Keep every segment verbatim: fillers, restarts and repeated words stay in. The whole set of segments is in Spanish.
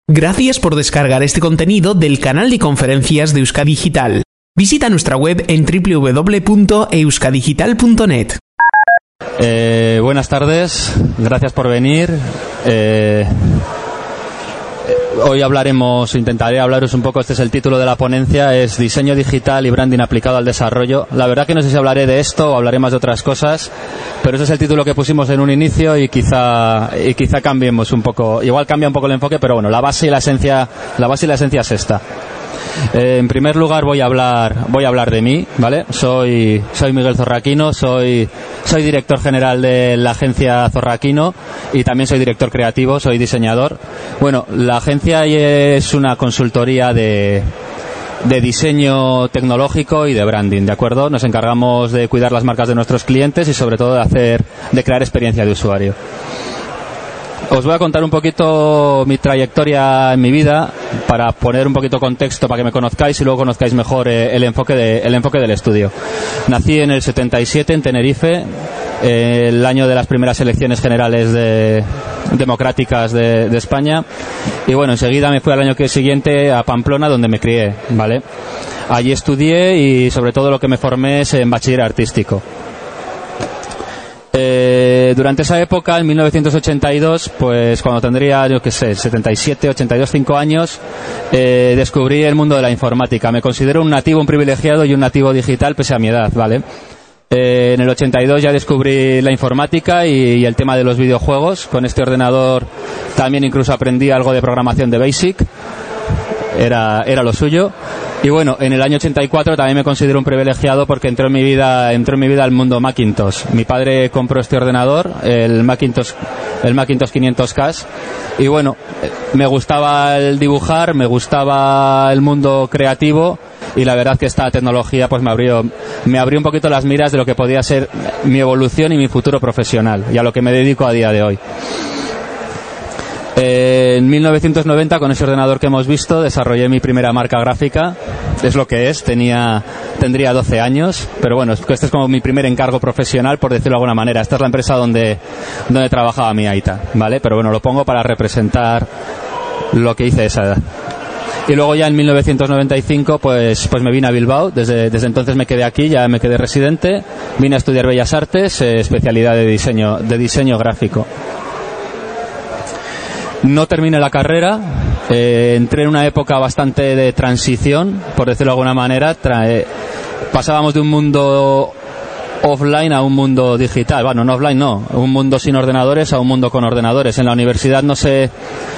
Gracias por descargar este contenido del canal de conferencias de Euskadigital. Visita nuestra web en doble u doble u doble u punto euskadigital punto net. Eh, buenas tardes, gracias por venir. Eh, hoy hablaremos, intentaré hablaros un poco, este es el título de la ponencia, es Diseño Digital y Branding aplicado al desarrollo. La verdad que no sé si hablaré de esto o hablaré más de otras cosas, pero ese es el título que pusimos en un inicio y quizá, y quizá cambiemos un poco, igual cambia un poco el enfoque, pero bueno, la base y la esencia, la base y la esencia es esta. Eh, en primer lugar voy a hablar voy a hablar de mí, ¿vale? Soy soy Miguel Zorraquino, soy soy director general de la agencia Zorraquino y también soy director creativo, soy diseñador. Bueno, la agencia es una consultoría de de diseño tecnológico y de branding, ¿de acuerdo? Nos encargamos de cuidar las marcas de nuestros clientes y sobre todo de hacer de crear experiencia de usuario. Os voy a contar un poquito mi trayectoria en mi vida para poner un poquito contexto para que me conozcáis y luego conozcáis mejor eh, el enfoque de, el enfoque del estudio. Nací en el setenta y siete en Tenerife, eh, el año de las primeras elecciones generales de, democráticas de, de España, y bueno, enseguida me fui al año que siguiente a Pamplona, donde me crié, ¿vale? Allí estudié y sobre todo lo que me formé es en bachiller artístico. Eh, durante esa época, en mil novecientos ochenta y dos, pues cuando tendría, yo qué sé, setenta y siete, ochenta y dos, cinco años, eh, descubrí el mundo de la informática. Me considero un nativo, un privilegiado y un nativo digital pese a mi edad, ¿vale? Eh, en el ochenta y dos ya descubrí la informática y, y el tema de los videojuegos. Con este ordenador también incluso aprendí algo de programación de BASIC. Era, era lo suyo. Y bueno, en el año ochenta y cuatro también me considero un privilegiado porque entró en mi vida, entró en mi vida el mundo Macintosh. Mi padre compró este ordenador, el Macintosh, el Macintosh quinientos K, y bueno, me gustaba el dibujar, me gustaba el mundo creativo, y la verdad que esta tecnología pues me abrió, me abrió un poquito las miras de lo que podía ser mi evolución y mi futuro profesional, y a lo que me dedico a día de hoy. En mil novecientos noventa, con ese ordenador que hemos visto, desarrollé mi primera marca gráfica. Es lo que es, tenía, tendría doce años, pero bueno, este es como mi primer encargo profesional, por decirlo de alguna manera. Esta es la empresa donde, donde trabajaba mi aita, ¿vale? Pero bueno, lo pongo para representar lo que hice a esa edad. Y luego ya en mil novecientos noventa y cinco pues, pues me vine a Bilbao, desde, desde entonces me quedé aquí, ya me quedé residente, vine a estudiar Bellas Artes, eh, especialidad de diseño, de diseño gráfico. No terminé la carrera, eh, entré en una época bastante de transición, por decirlo de alguna manera. Trae, pasábamos de un mundo offline a un mundo digital. Bueno, no offline, no. Un mundo sin ordenadores a un mundo con ordenadores. En la universidad no se,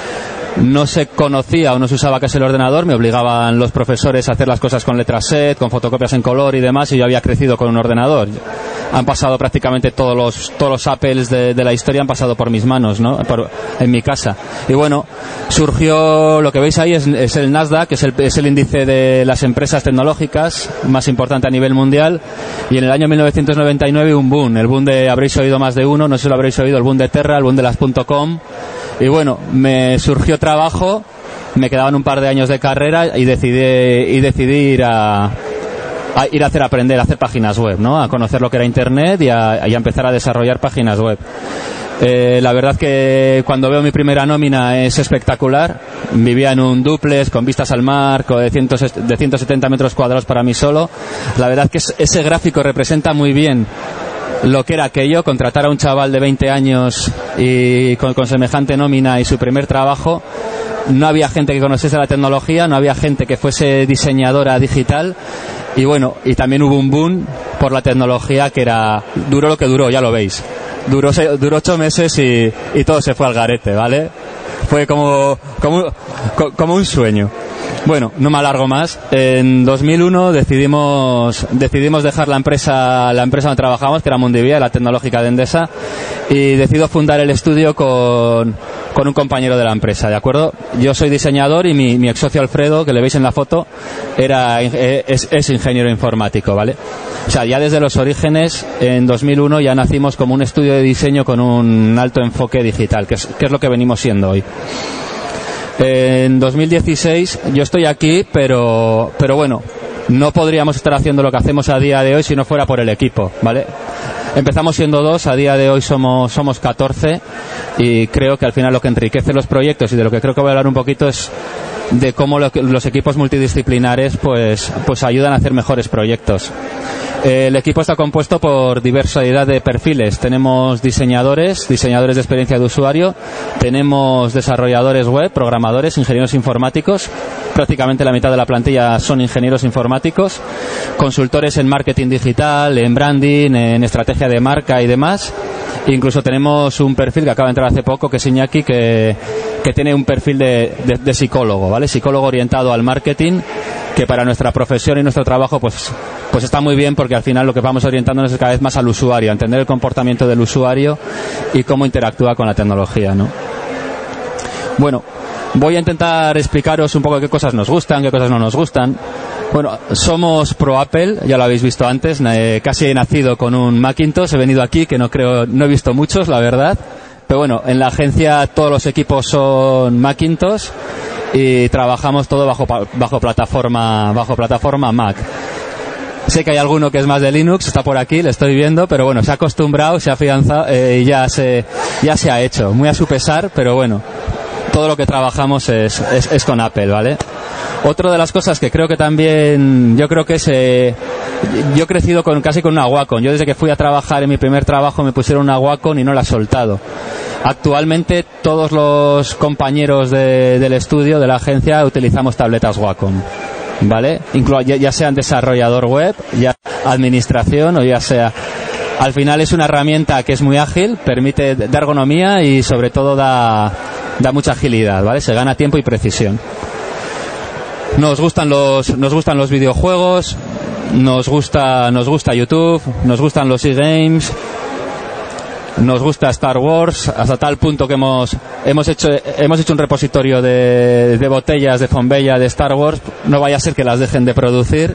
no se conocía o no se usaba casi el ordenador. Me obligaban los profesores a hacer las cosas con letras set, con fotocopias en color y demás, y yo había crecido con un ordenador. Han pasado prácticamente todos los todos los Apples de, de la historia han pasado por mis manos, ¿no? Por, en mi casa. Y bueno, surgió, lo que veis ahí es, es el Nasdaq, que es el, es el índice de las empresas tecnológicas más importante a nivel mundial, y en el año mil novecientos noventa y nueve un boom, el boom de, habréis oído más de uno, no sé si lo habréis oído, el boom de Terra, el boom de las .com, y bueno, me surgió trabajo, me quedaban un par de años de carrera y decidí, y decidí ir a a ir a hacer aprender a hacer páginas web, ¿no? A conocer lo que era internet y a, y a empezar a desarrollar páginas web. Eh, la verdad que cuando veo mi primera nómina es espectacular. Vivía en un dúplex con vistas al mar, de, ciento, de ciento setenta metros cuadrados para mí solo. La verdad que es, ese gráfico representa muy bien lo que era aquello, contratar a un chaval de veinte años y con, con semejante nómina y su primer trabajo. No había gente que conociese la tecnología, no había gente que fuese diseñadora digital, y bueno, y también hubo un boom por la tecnología que era, duró lo que duró, ya lo veis, duró, duró ocho meses y, y todo se fue al garete, ¿vale? Fue como, como, como un sueño. Bueno, no me alargo más. En dos mil uno decidimos decidimos dejar la empresa la empresa donde trabajamos, que era Mundivia, la tecnológica de Endesa, y decido fundar el estudio con, con un compañero de la empresa, ¿de acuerdo? Yo soy diseñador y mi, mi ex socio Alfredo, que le veis en la foto, era es, es ingeniero informático, ¿vale? O sea, ya desde los orígenes, en dos mil uno ya nacimos como un estudio de diseño con un alto enfoque digital, que es, que es lo que venimos siendo hoy. En dos mil dieciséis yo estoy aquí, pero pero bueno, no podríamos estar haciendo lo que hacemos a día de hoy si no fuera por el equipo, ¿vale? empezamos siendo dos, a día de hoy somos, somos catorce, y creo que al final lo que enriquece los proyectos y de lo que creo que voy a hablar un poquito es de cómo lo, los equipos multidisciplinares pues, pues ayudan a hacer mejores proyectos. El equipo está compuesto por diversidad de perfiles. Tenemos diseñadores, diseñadores de experiencia de usuario, tenemos desarrolladores web, programadores, ingenieros informáticos, prácticamente la mitad de la plantilla son ingenieros informáticos, consultores en marketing digital, en branding, en estrategia de marca y demás. Incluso tenemos un perfil que acaba de entrar hace poco, que es Iñaki, que, que tiene un perfil de, de, de psicólogo, ¿vale? Psicólogo orientado al marketing, que para nuestra profesión y nuestro trabajo pues, pues está muy bien, porque al final lo que vamos orientándonos es cada vez más al usuario, a entender el comportamiento del usuario y cómo interactúa con la tecnología, ¿no? Bueno, voy a intentar explicaros un poco qué cosas nos gustan, qué cosas no nos gustan. Bueno, somos pro Apple, ya lo habéis visto antes, eh, casi he nacido con un Macintosh, he venido aquí, que no creo, no he visto muchos, la verdad. Pero bueno, en la agencia todos los equipos son Macintosh y trabajamos todo bajo, bajo plataforma, bajo plataforma Mac. Sé que hay alguno que es más de Linux, está por aquí, le estoy viendo, pero bueno, se ha acostumbrado, se ha afianzado eh, y ya se, ya se ha hecho, muy a su pesar, pero bueno, todo lo que trabajamos es, es, es con Apple, ¿vale? Otra de las cosas que creo que también, yo creo que es, eh, yo he crecido con, casi con una Wacom. Yo desde que fui a trabajar en mi primer trabajo me pusieron una Wacom y no la he soltado. Actualmente todos los compañeros de, del estudio, de la agencia, utilizamos tabletas Wacom, ¿vale? Inclu- ya, ya sean desarrollador web, ya administración o ya sea... Al final es una herramienta que es muy ágil, permite de ergonomía y sobre todo da, da mucha agilidad, ¿vale? Se gana tiempo y precisión. Nos gustan los, nos gustan los videojuegos, nos gusta, nos gusta YouTube, nos gustan los e-games, nos gusta Star Wars, hasta tal punto que hemos, hemos hecho, hemos hecho un repositorio de, de botellas de Fonbella de Star Wars, no vaya a ser que las dejen de producir.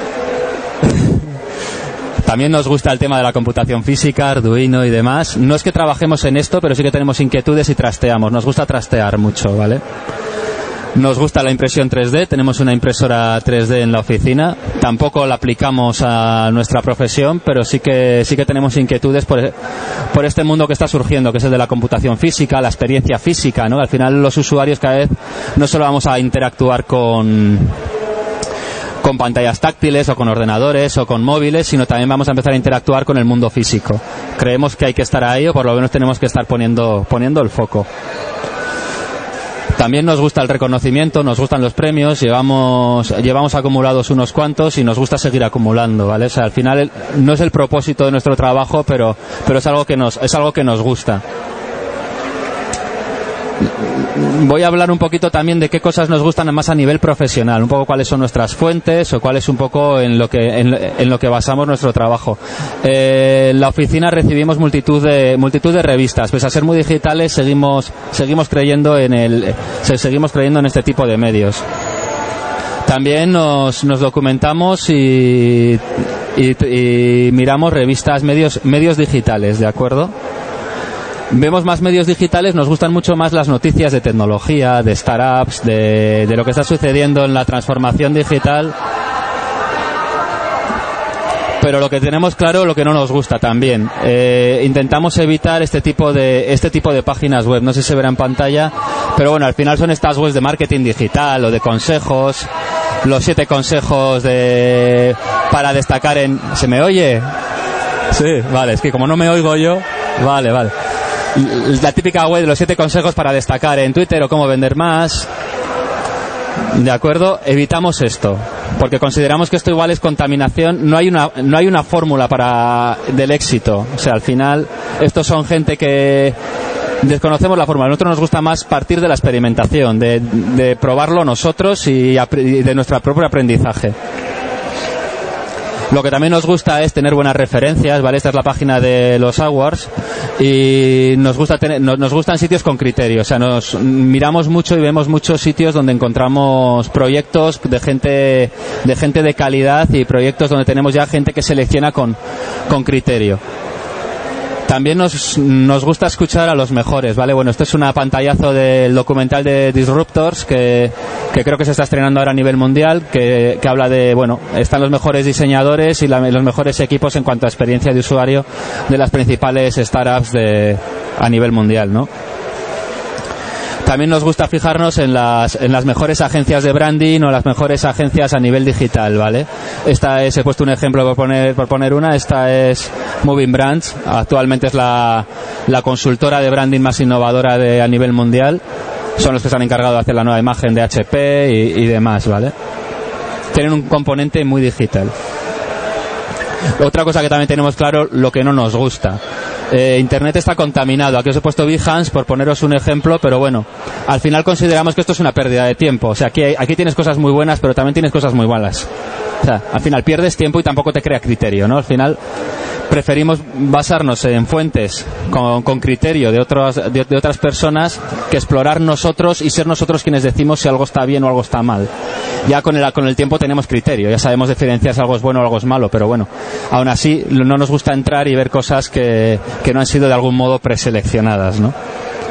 También nos gusta el tema de la computación física, Arduino y demás. No es que trabajemos en esto, pero sí que tenemos inquietudes y trasteamos. Nos gusta trastear mucho, ¿vale? Nos gusta la impresión tres D, tenemos una impresora tres D en la oficina. Tampoco la aplicamos a nuestra profesión, pero sí que sí que tenemos inquietudes por, por este mundo que está surgiendo, que es el de la computación física, la experiencia física, ¿no? Al final los usuarios cada vez no solo vamos a interactuar con con pantallas táctiles o con ordenadores o con móviles, sino también vamos a empezar a interactuar con el mundo físico. Creemos que hay que estar ahí, o por lo menos tenemos que estar poniendo poniendo el foco. También nos gusta el reconocimiento, nos gustan los premios, llevamos llevamos acumulados unos cuantos y nos gusta seguir acumulando, ¿vale? O sea, al final no es el propósito de nuestro trabajo, pero pero es algo que nos es algo que nos gusta. Voy a hablar un poquito también de qué cosas nos gustan más a nivel profesional, un poco cuáles son nuestras fuentes o cuál es un poco en lo que en, en lo que basamos nuestro trabajo. Eh, en la oficina recibimos multitud de multitud de revistas, pese a ser muy digitales, seguimos seguimos creyendo en el seguimos creyendo en este tipo de medios. También nos, nos documentamos y, y, y miramos revistas, medios medios digitales, ¿de acuerdo? Vemos más medios digitales, nos gustan mucho más las noticias de tecnología, de startups, de, de lo que está sucediendo en la transformación digital. Pero lo que tenemos claro, lo que no nos gusta también. Eh, intentamos evitar este tipo de este tipo de páginas web. No sé si se verá en pantalla, pero bueno, al final son estas webs de marketing digital o de consejos. Los siete consejos de para destacar en... ¿Se me oye? Sí, vale, es que como no me oigo yo... Vale, vale. La típica web de los siete consejos para destacar en Twitter o cómo vender más. ¿De acuerdo? Evitamos esto, porque consideramos que esto igual es contaminación. No hay una no hay una fórmula para del éxito. O sea, al final estos son gente que desconocemos la fórmula. A nosotros nos gusta más partir de la experimentación, de, de probarlo nosotros y de nuestro propio aprendizaje. Lo que también nos gusta es tener buenas referencias, ¿vale? Esta es la página de los awards y nos gusta tener, nos, nos gustan sitios con criterio. O sea, nos miramos mucho y vemos muchos sitios donde encontramos proyectos de gente de gente de calidad y proyectos donde tenemos ya gente que selecciona con, con criterio. También nos, nos gusta escuchar a los mejores, ¿vale? Bueno, esto es una pantallazo del documental de Disruptors que, que creo que se está estrenando ahora a nivel mundial, que, que habla de, bueno, están los mejores diseñadores y la, los mejores equipos en cuanto a experiencia de usuario de las principales startups de, a nivel mundial, ¿no? También nos gusta fijarnos en las, en las mejores agencias de branding o las mejores agencias a nivel digital, ¿vale? Esta es, he puesto un ejemplo por poner, por poner una, esta es Moving Brands, actualmente es la, la consultora de branding más innovadora de, a nivel mundial, son los que se han encargado de hacer la nueva imagen de H P y, y demás, ¿vale? Tienen un componente muy digital. Otra cosa que también tenemos claro, lo que no nos gusta. Eh, Internet está contaminado. Aquí os he puesto Behance por poneros un ejemplo, pero bueno, al final consideramos que esto es una pérdida de tiempo. O sea, aquí, hay, aquí tienes cosas muy buenas, pero también tienes cosas muy malas. O sea, al final pierdes tiempo y tampoco te crea criterio, ¿no? Al final preferimos basarnos en fuentes con, con criterio de, otros, de, de otras personas que explorar nosotros y ser nosotros quienes decimos si algo está bien o algo está mal. Ya con el, con el tiempo tenemos criterio, ya sabemos diferenciar si algo es bueno o algo es malo, pero bueno, aún así no nos gusta entrar y ver cosas que, que no han sido de algún modo preseleccionadas, ¿no?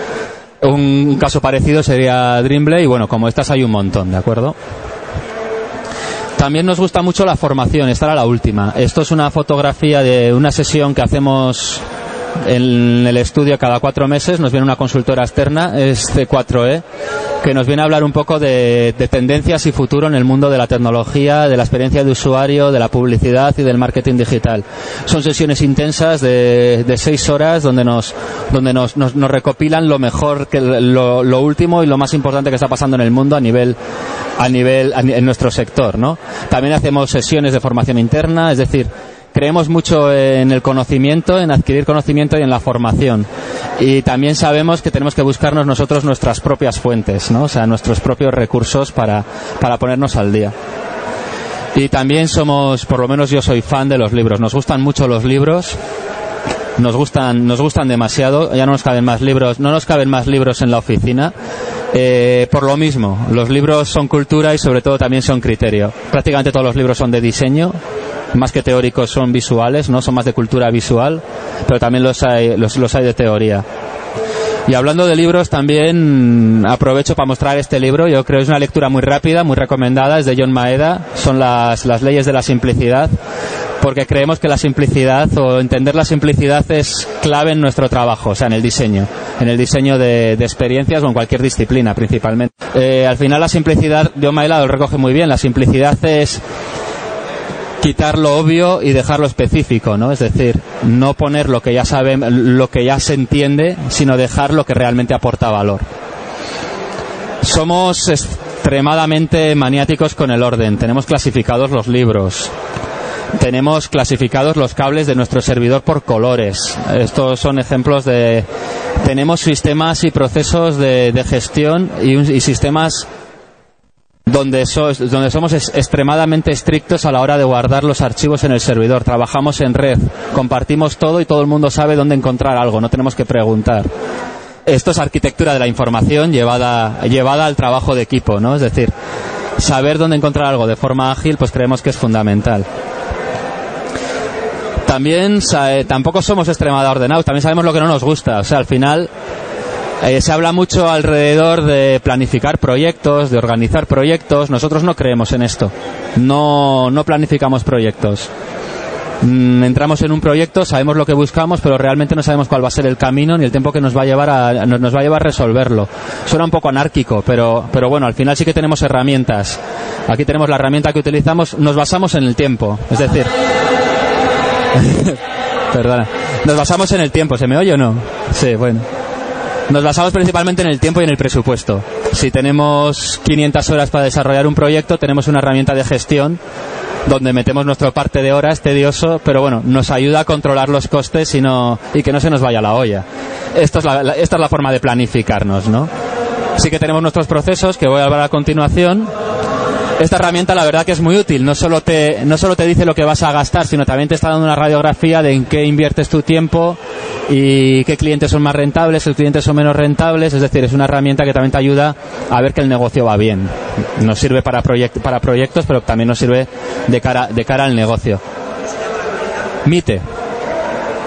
Un caso parecido sería Dreamblade y bueno, como estas hay un montón, ¿de acuerdo? También nos gusta mucho la formación, esta era la última. Esto es una fotografía de una sesión que hacemos en el estudio cada cuatro meses. Nos viene una consultora externa, es C cuatro E, que nos viene a hablar un poco de, de tendencias y futuro en el mundo de la tecnología, de la experiencia de usuario, de la publicidad y del marketing digital. Son sesiones intensas de, de seis horas donde nos donde nos, nos, nos recopilan lo mejor, que lo, lo último y lo más importante que está pasando en el mundo a nivel a nivel a, en nuestro sector, ¿no? También hacemos sesiones de formación interna, es decir, creemos mucho en el conocimiento, en adquirir conocimiento y en la formación. Y también sabemos que tenemos que buscarnos nosotros nuestras propias fuentes, ¿no? O sea, nuestros propios recursos para, para ponernos al día. Y también somos, por lo menos yo soy fan de los libros. Nos gustan mucho los libros. Nos gustan, nos gustan demasiado. Ya no nos caben más libros, no nos caben más libros en la oficina. Eh, por lo mismo, los libros son cultura y sobre todo también son criterio. Prácticamente todos los libros son de diseño, más que teóricos son visuales, no son más de cultura visual, pero también los hay, los, los hay de teoría. Y hablando de libros, también aprovecho para mostrar este libro. Yo creo que es una lectura muy rápida, muy recomendada, es de John Maeda, son las, las leyes de la simplicidad, porque creemos que la simplicidad o entender la simplicidad es clave en nuestro trabajo, o sea, en el diseño, en el diseño de, de experiencias o en cualquier disciplina principalmente. Eh, al final la simplicidad, John Maeda lo recoge muy bien, la simplicidad es quitar lo obvio y dejar lo específico, ¿no? Es decir, no poner lo que ya sabemos, lo que ya se entiende, sino dejar lo que realmente aporta valor. Somos extremadamente maniáticos con el orden. Tenemos clasificados los libros. Tenemos clasificados los cables de nuestro servidor por colores. Estos son ejemplos de... Tenemos sistemas y procesos de, de gestión y, y sistemas donde, so, donde somos es, extremadamente estrictos a la hora de guardar los archivos en el servidor. Trabajamos en red, compartimos todo y todo el mundo sabe dónde encontrar algo, no tenemos que preguntar. Esto es arquitectura de la información llevada, llevada al trabajo de equipo, ¿no? Es decir, saber dónde encontrar algo de forma ágil, pues creemos que es fundamental. También eh, tampoco somos extremadamente ordenados, también sabemos lo que no nos gusta, o sea, al final Eh, se habla mucho alrededor de planificar proyectos, de organizar proyectos. Nosotros no creemos en esto. No, no planificamos proyectos. Mm, entramos en un proyecto, sabemos lo que buscamos, pero realmente no sabemos cuál va a ser el camino ni el tiempo que nos va a llevar a, nos va a llevar a resolverlo. Suena un poco anárquico, pero, pero bueno, al final sí que tenemos herramientas. Aquí tenemos la herramienta que utilizamos. Nos basamos en el tiempo. Es decir... Perdona. Nos basamos en el tiempo. ¿Se me oye o no? Sí, bueno. Nos basamos principalmente en el tiempo y en el presupuesto. Si tenemos quinientas horas para desarrollar un proyecto, tenemos una herramienta de gestión donde metemos nuestra parte de horas, tedioso, pero bueno, nos ayuda a controlar los costes y, no, y que no se nos vaya la olla. Esto es la, la, esta es la forma de planificarnos, ¿no? Sí que tenemos nuestros procesos, que voy a hablar a continuación. Esta herramienta la verdad que es muy útil, no solo te no solo te dice lo que vas a gastar, sino también te está dando una radiografía de en qué inviertes tu tiempo y qué clientes son más rentables, qué clientes son menos rentables. Es decir, es una herramienta que también te ayuda a ver que el negocio va bien. Nos sirve para, proyect, para proyectos, pero también nos sirve de cara, de cara al negocio. Mite.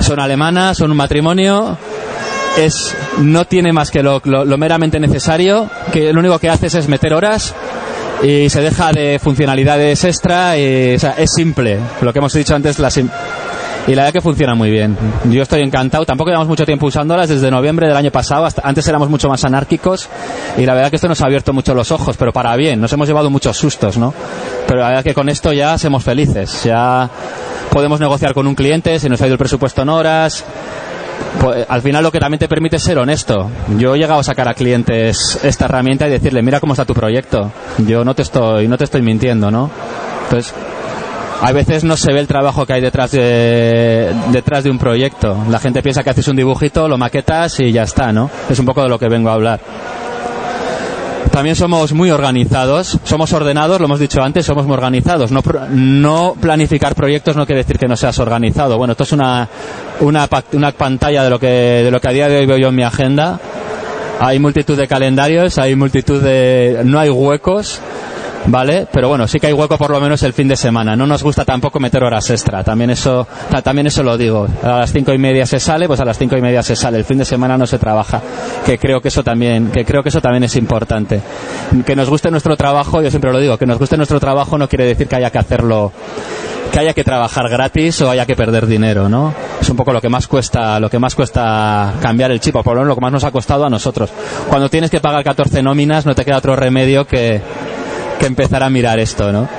son alemanas, son un matrimonio. Es, no tiene más que lo, lo, lo meramente necesario, que lo único que haces es meter horas y se deja de funcionalidades extra y, o sea, es simple, lo que hemos dicho antes, la sim- y la verdad que funciona muy bien. Yo estoy encantado, tampoco llevamos mucho tiempo usándolas, desde noviembre del año pasado, hasta, antes éramos mucho más anárquicos y la verdad que esto nos ha abierto mucho los ojos, pero para bien, nos hemos llevado muchos sustos, ¿no? Pero la verdad que con esto ya somos felices, ya podemos negociar con un cliente, se nos ha ido el presupuesto en horas. Pues, al final lo que también te permite es ser honesto. Yo he llegado a sacar a clientes esta herramienta y decirle, mira cómo está tu proyecto, yo no te estoy no te estoy mintiendo, ¿no? Entonces, a veces no se ve el trabajo que hay detrás de detrás de un proyecto. La gente piensa que haces un dibujito, lo maquetas y ya está, ¿no? Es un poco de lo que vengo a hablar. También somos muy organizados, somos ordenados, lo hemos dicho antes, somos muy organizados. No, no planificar proyectos no quiere decir que no seas organizado. Bueno, esto es una, una, una pantalla de lo que de lo que a día de hoy veo yo en mi agenda. Hay multitud de calendarios, hay multitud de... no hay huecos, ¿vale? Pero bueno, sí que hay hueco por lo menos el fin de semana. No nos gusta tampoco meter horas extra. También eso, también eso lo digo. A las cinco y media se sale, pues a las cinco y media se sale. El fin de semana no se trabaja. Que creo que eso también, que creo que eso también es importante. Que nos guste nuestro trabajo, yo siempre lo digo, que nos guste nuestro trabajo no quiere decir que haya que hacerlo, que haya que trabajar gratis o haya que perder dinero, ¿no? Es un poco lo que más cuesta, lo que más cuesta cambiar el chip, o por lo menos lo que más nos ha costado a nosotros. Cuando tienes que pagar catorce nóminas, no te queda otro remedio que que empezar a mirar esto, ¿no?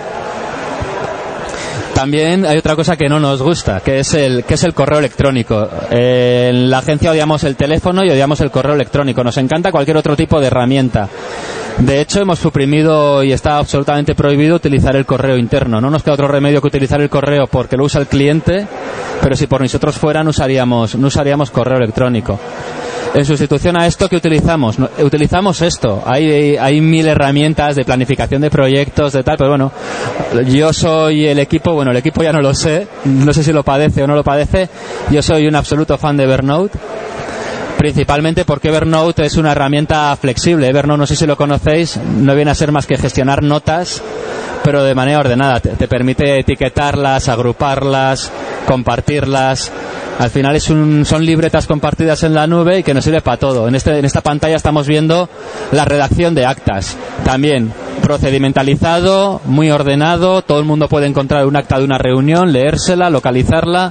También hay otra cosa que no nos gusta, que es el que es el correo electrónico. Eh, en la agencia odiamos el teléfono y odiamos el correo electrónico. Nos encanta cualquier otro tipo de herramienta. De hecho, hemos suprimido y está absolutamente prohibido utilizar el correo interno. No nos queda otro remedio que utilizar el correo porque lo usa el cliente, pero si por nosotros fuera no usaríamos, no usaríamos correo electrónico. En sustitución a esto, ¿qué utilizamos? No, utilizamos esto. Hay, hay mil herramientas de planificación de proyectos, de tal, pero bueno, yo soy el equipo, bueno, el equipo ya no lo sé, no sé si lo padece o no lo padece. Yo soy un absoluto fan de Evernote, principalmente porque Evernote es una herramienta flexible. Evernote, no sé si lo conocéis, no viene a ser más que gestionar notas, pero de manera ordenada. Te, te permite etiquetarlas, agruparlas, compartirlas. Al final es un, son libretas compartidas en la nube y que nos sirve para todo. En, este, en esta pantalla estamos viendo la redacción de actas. También procedimentalizado, muy ordenado. Todo el mundo puede encontrar un acta de una reunión, leérsela, localizarla.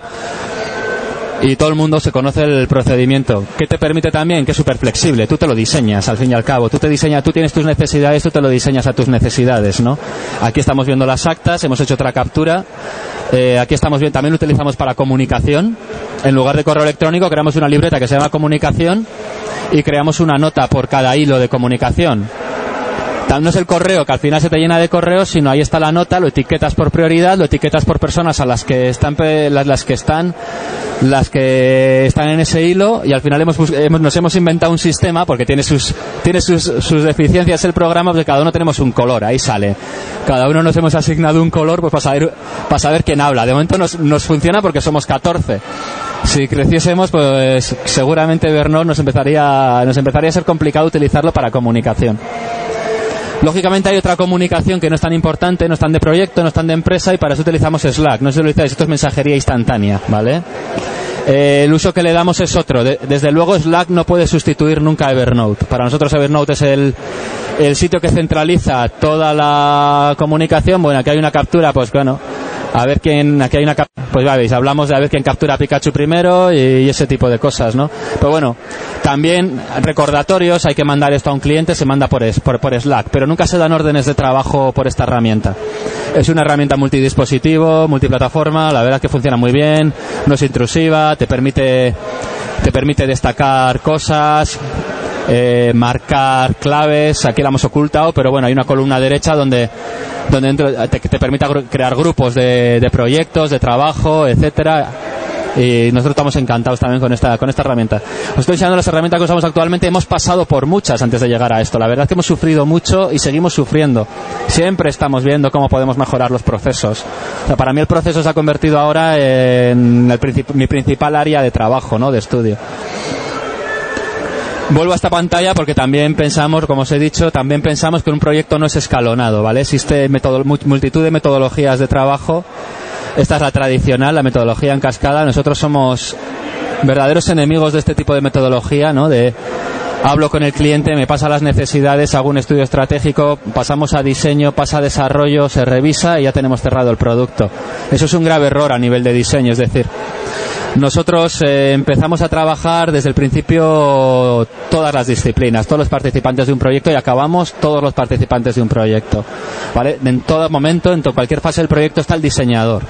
Y todo el mundo se conoce el procedimiento. ¿Qué te permite también? Que es súper flexible. Tú te lo diseñas, al fin y al cabo. Tú te diseñas, tú tienes tus necesidades, tú te lo diseñas a tus necesidades, ¿no? Aquí estamos viendo las actas, hemos hecho otra captura. Eh, aquí estamos viendo, también lo utilizamos para comunicación. En lugar de correo electrónico, creamos una libreta que se llama comunicación y creamos una nota por cada hilo de comunicación. No es el correo que al final se te llena de correos, sino ahí está la nota, lo etiquetas por prioridad, lo etiquetas por personas a las que están las, las que están las que están en ese hilo, y al final hemos, hemos nos hemos inventado un sistema porque tiene sus tiene sus, sus deficiencias el programa, porque cada uno tenemos un color, ahí sale. Cada uno nos hemos asignado un color pues para saber para saber quién habla. De momento nos nos funciona porque somos catorce. Si creciésemos, pues seguramente Evernote nos empezaría nos empezaría a ser complicado utilizarlo para comunicación. Lógicamente hay otra comunicación que no es tan importante, no es tan de proyecto, no es tan de empresa, y para eso utilizamos Slack. No sé si lo utilizáis, esto es mensajería instantánea, ¿vale? Eh, el uso que le damos es otro. De, desde luego Slack no puede sustituir nunca a Evernote. Para nosotros Evernote es el, el sitio que centraliza toda la comunicación. Bueno, aquí hay una captura, pues bueno, a ver quién, aquí hay una captura, pues ya veis, hablamos de a ver quién captura a Pikachu primero y, y ese tipo de cosas, ¿no? Pero bueno, también recordatorios, hay que mandar esto a un cliente, se manda por, por, por Slack, pero nunca se dan órdenes de trabajo por esta herramienta. Es una herramienta multidispositivo, multiplataforma, la verdad es que funciona muy bien, no es intrusiva, te permite, te permite destacar cosas, eh, marcar claves. Aquí la hemos ocultado, pero bueno, hay una columna derecha donde donde dentro te, te permite crear grupos de, de proyectos, de trabajo, etcétera. Y nosotros estamos encantados también con esta con esta herramienta. Os estoy enseñando las herramientas que usamos actualmente. Hemos pasado por muchas antes de llegar a esto. La verdad es que hemos sufrido mucho y seguimos sufriendo. Siempre estamos viendo cómo podemos mejorar los procesos. O sea, para mí el proceso se ha convertido ahora en el princip- mi principal área de trabajo, ¿no? De estudio. Vuelvo a esta pantalla porque también pensamos, como os he dicho, también pensamos que un proyecto no es escalonado, ¿vale? Existe metodo- multitud de metodologías de trabajo Esta es la tradicional, la metodología en cascada. Nosotros somos verdaderos enemigos de este tipo de metodología, ¿no? De hablo con el cliente, me pasa las necesidades, hago un estudio estratégico, pasamos a diseño, pasa a desarrollo, se revisa y ya tenemos cerrado el producto. Eso es un grave error a nivel de diseño, es decir, nosotros eh, empezamos a trabajar desde el principio todas las disciplinas, todos los participantes de un proyecto, y acabamos todos los participantes de un proyecto, ¿vale? En todo momento, en to- cualquier fase del proyecto está el diseñador.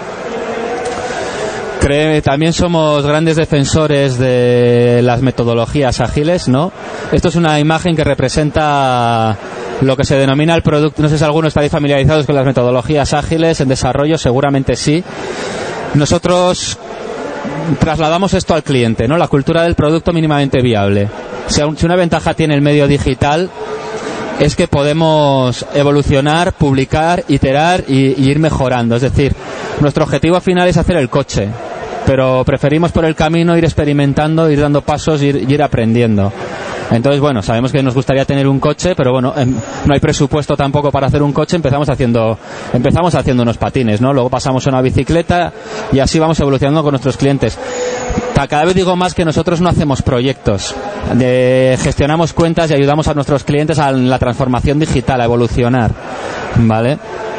Cree, también somos grandes defensores de las metodologías ágiles, ¿no? Esto es una imagen que representa lo que se denomina el producto. No sé si algunos estáis familiarizados con las metodologías ágiles en desarrollo, seguramente sí. Nosotros trasladamos esto al cliente, ¿no? La cultura del producto mínimamente viable. Si una ventaja tiene el medio digital es que podemos evolucionar, publicar, iterar y, y ir mejorando. Es decir, nuestro objetivo final es hacer el coche, pero preferimos por el camino ir experimentando, ir dando pasos y ir, ir aprendiendo. Entonces, bueno, sabemos que nos gustaría tener un coche, pero bueno, eh, no hay presupuesto tampoco para hacer un coche. Empezamos haciendo empezamos haciendo unos patines, ¿no? Luego pasamos a una bicicleta y así vamos evolucionando con nuestros clientes. Cada vez digo más que nosotros no hacemos proyectos, de, gestionamos cuentas y ayudamos a nuestros clientes a la transformación digital, a evolucionar, ¿vale?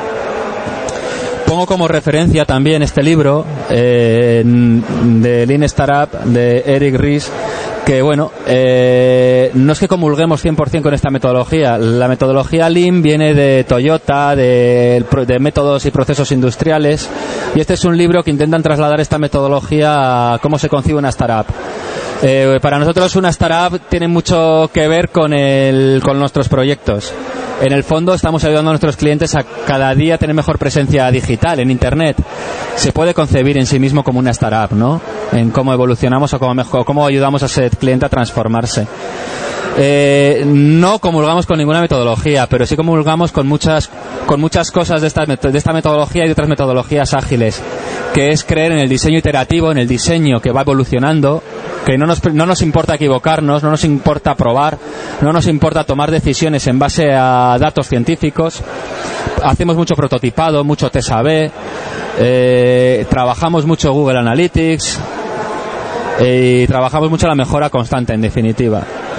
Pongo como referencia también este libro eh, de Lean Startup de Eric Ries, que bueno, eh, no es que comulguemos cien por ciento con esta metodología. La metodología Lean viene de Toyota, de, de métodos y procesos industriales, y este es un libro que intentan trasladar esta metodología a cómo se concibe una startup. Eh, para nosotros una startup tiene mucho que ver con, el, con nuestros proyectos. En el fondo estamos ayudando a nuestros clientes a cada día tener mejor presencia digital en Internet. Se puede concebir en sí mismo como una startup, ¿no? En cómo evolucionamos o cómo, mejor, cómo ayudamos a ese cliente a transformarse. Eh, no comulgamos con ninguna metodología, pero sí comulgamos con muchas con muchas cosas de esta, de esta metodología y de otras metodologías ágiles, que es creer en el diseño iterativo, en el diseño que va evolucionando, que no nos, no nos importa equivocarnos, no nos importa probar, no nos importa tomar decisiones en base a datos científicos. Hacemos mucho prototipado, mucho test A B, eh, trabajamos mucho Google Analytics eh, y trabajamos mucho la mejora constante, en definitiva.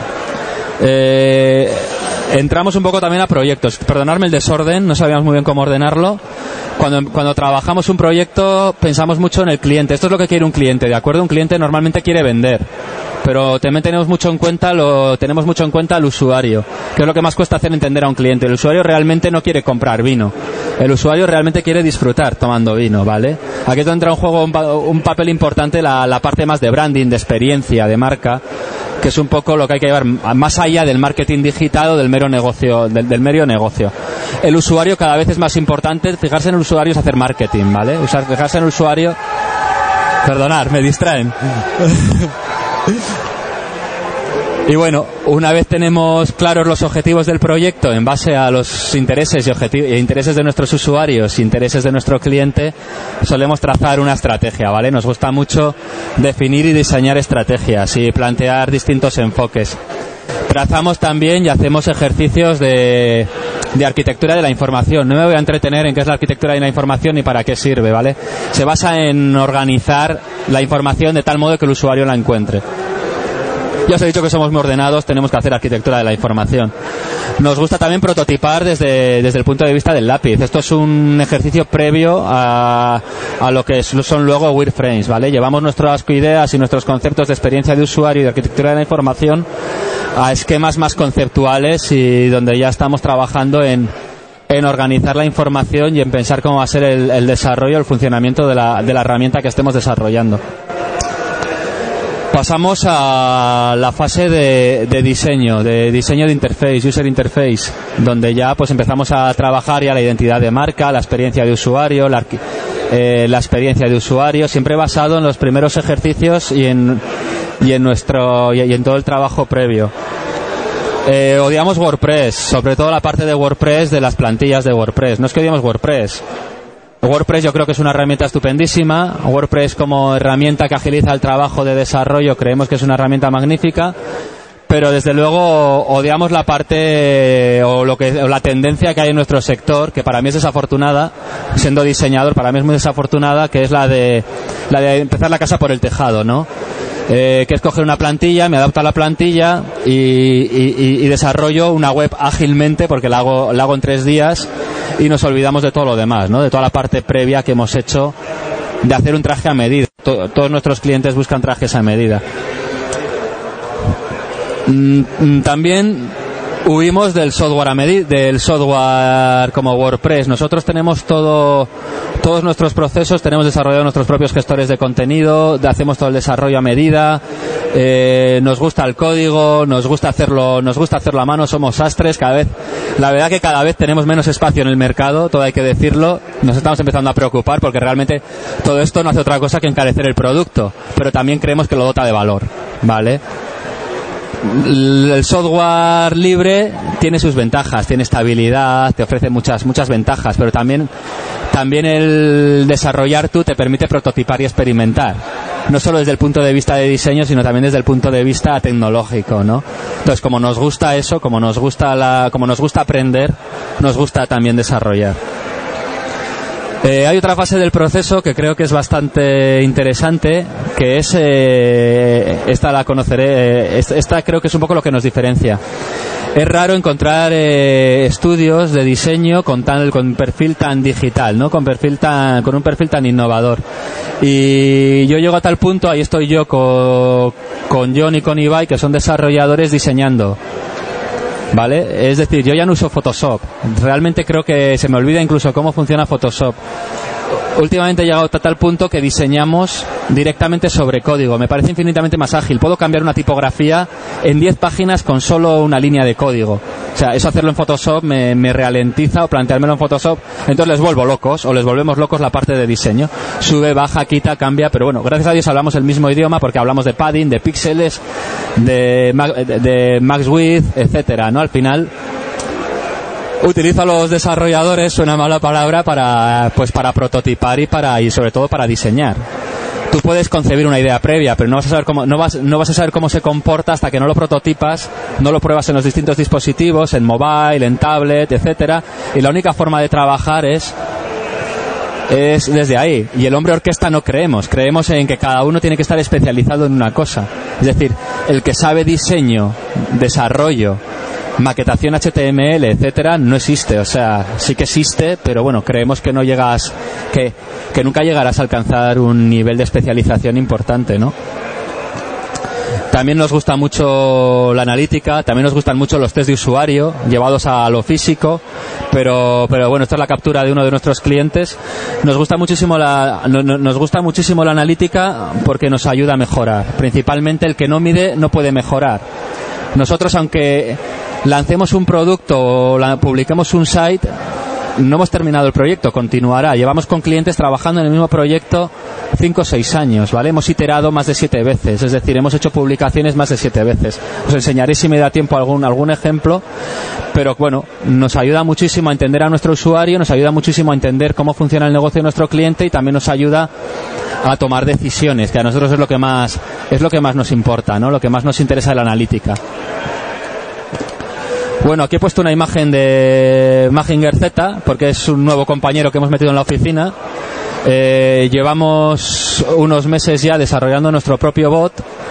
Eh, entramos un poco también a proyectos. Perdonadme el desorden, no sabíamos muy bien cómo ordenarlo. Cuando, cuando trabajamos un proyecto pensamos mucho en el cliente. Esto es lo que quiere un cliente, ¿de acuerdo? Un cliente normalmente quiere vender, pero también tenemos mucho en cuenta lo tenemos mucho en cuenta al usuario, que es lo que más cuesta hacer entender a un cliente. El usuario realmente no quiere comprar vino, el usuario realmente quiere disfrutar tomando vino, ¿vale? Aquí es donde entra un juego un, un papel importante la, la parte más de branding, de experiencia, de marca, que es un poco lo que hay que llevar más allá del marketing digital o del mero negocio, del, del mero negocio. El usuario cada vez es más importante. Fijarse en el usuario es hacer marketing, ¿vale? Usar, fijarse en el usuario. Perdonad, me distraen. Y bueno, una vez tenemos claros los objetivos del proyecto en base a los intereses y objetivos, intereses de nuestros usuarios, intereses de nuestro cliente, solemos trazar una estrategia, ¿vale? Nos gusta mucho definir y diseñar estrategias y plantear distintos enfoques. Trazamos también y hacemos ejercicios de, de arquitectura de la información. No me voy a entretener en qué es la arquitectura de la información ni para qué sirve, ¿vale? Se basa en organizar la información de tal modo que el usuario la encuentre. Ya os he dicho que somos muy ordenados, tenemos que hacer arquitectura de la información. Nos gusta también prototipar desde, desde el punto de vista del lápiz. Esto es un ejercicio previo a, a lo que son luego wireframes, ¿vale? Llevamos nuestras ideas y nuestros conceptos de experiencia de usuario y de arquitectura de la información a esquemas más conceptuales y donde ya estamos trabajando en, en organizar la información y en pensar cómo va a ser el, el desarrollo, el funcionamiento de la, de la herramienta que estemos desarrollando. Pasamos a la fase de, de diseño, de diseño de interface, user interface, donde ya pues empezamos a trabajar ya la identidad de marca, la experiencia de usuario, la, eh, la experiencia de usuario, siempre basado en los primeros ejercicios y en, y en nuestro y en todo el trabajo previo. Eh, odiamos WordPress, sobre todo la parte de WordPress, de las plantillas de WordPress. No es que odiamos WordPress. WordPress yo creo que es una herramienta estupendísima. WordPress como herramienta que agiliza el trabajo de desarrollo creemos que es una herramienta magnífica, pero desde luego odiamos la parte o lo que o la tendencia que hay en nuestro sector, que para mí es desafortunada, siendo diseñador, para mí es muy desafortunada, que es la de la de empezar la casa por el tejado, ¿no? Eh, que es coger una plantilla, me adapto a la plantilla y, y, y desarrollo una web ágilmente, porque la hago, la hago en tres días y nos olvidamos de todo lo demás, ¿no? De toda la parte previa que hemos hecho de hacer un traje a medida. To- todos nuestros clientes buscan trajes a medida. Mm, también huimos del software a medida, del software como WordPress. Nosotros tenemos todo, todos nuestros procesos, tenemos desarrollado nuestros propios gestores de contenido, hacemos todo el desarrollo a medida, eh, nos gusta el código, nos gusta hacerlo, nos gusta hacerlo a mano, somos sastres, cada vez, la verdad que cada vez tenemos menos espacio en el mercado, todo hay que decirlo, nos estamos empezando a preocupar porque realmente todo esto no hace otra cosa que encarecer el producto, pero también creemos que lo dota de valor, ¿vale? El software libre tiene sus ventajas, tiene estabilidad, te ofrece muchas muchas ventajas, pero también también el desarrollar tú te permite prototipar y experimentar, no solo desde el punto de vista de diseño, sino también desde el punto de vista tecnológico, ¿no? Entonces, como nos gusta eso, como nos gusta la, como nos gusta aprender, nos gusta también desarrollar. Eh, hay otra fase del proceso que creo que es bastante interesante, que es, eh, esta la conoceré, eh, esta creo que es un poco lo que nos diferencia. Es raro encontrar eh, estudios de diseño con tan, con perfil tan digital, ¿no? Con perfil tan, con un perfil tan innovador. Y yo llego a tal punto, ahí estoy yo con, con John y con Ibai, que son desarrolladores diseñando. ¿Vale? Es decir, yo ya no uso Photoshop. Realmente creo que se me olvida incluso cómo funciona Photoshop. Últimamente he llegado a tal punto que diseñamos directamente sobre código. Me parece infinitamente más ágil. Puedo cambiar una tipografía en diez páginas con solo una línea de código. O sea, eso hacerlo en Photoshop me, me ralentiza, o planteármelo en Photoshop, entonces les vuelvo locos, o les volvemos locos la parte de diseño. Sube, baja, quita, cambia, pero bueno, gracias a Dios hablamos el mismo idioma porque hablamos de padding, de píxeles, de, de, de max width, etcétera, ¿no? Al final utilizo a los desarrolladores, suena mala palabra, para pues para prototipar y para y sobre todo para diseñar. Tú puedes concebir una idea previa, pero no vas a saber cómo no vas no vas a saber cómo se comporta hasta que no lo prototipas, no lo pruebas en los distintos dispositivos, en mobile, en tablet, etcétera, y la única forma de trabajar es es desde ahí. Y el hombre orquesta no creemos, creemos en que cada uno tiene que estar especializado en una cosa. Es decir, el que sabe diseño, desarrollo, maquetación H T M L, etcétera, no existe. O sea, sí que existe, pero bueno, creemos que no llegas, que, que nunca llegarás a alcanzar un nivel de especialización importante, ¿no? También nos gusta mucho la analítica, también nos gustan mucho los test de usuario llevados a lo físico, pero pero bueno, esta es la captura de uno de nuestros clientes. Nos gusta muchísimo la no, no, nos gusta muchísimo la analítica porque nos ayuda a mejorar. Principalmente el que no mide no puede mejorar. Nosotros, aunque lancemos un producto o la, publiquemos un site, no hemos terminado el proyecto, continuará. Llevamos con clientes trabajando en el mismo proyecto cinco o seis años, ¿vale? Hemos iterado más de siete veces, es decir, hemos hecho publicaciones más de siete veces. Os enseñaré si me da tiempo algún algún ejemplo, pero bueno, nos ayuda muchísimo a entender a nuestro usuario, nos ayuda muchísimo a entender cómo funciona el negocio de nuestro cliente y también nos ayuda a tomar decisiones, que a nosotros es lo que más es lo que más nos importa, ¿no? Lo que más nos interesa es la analítica. Bueno, aquí he puesto una imagen de Mazinger Z, porque es un nuevo compañero que hemos metido en la oficina. Eh, llevamos unos meses ya desarrollando nuestro propio bot,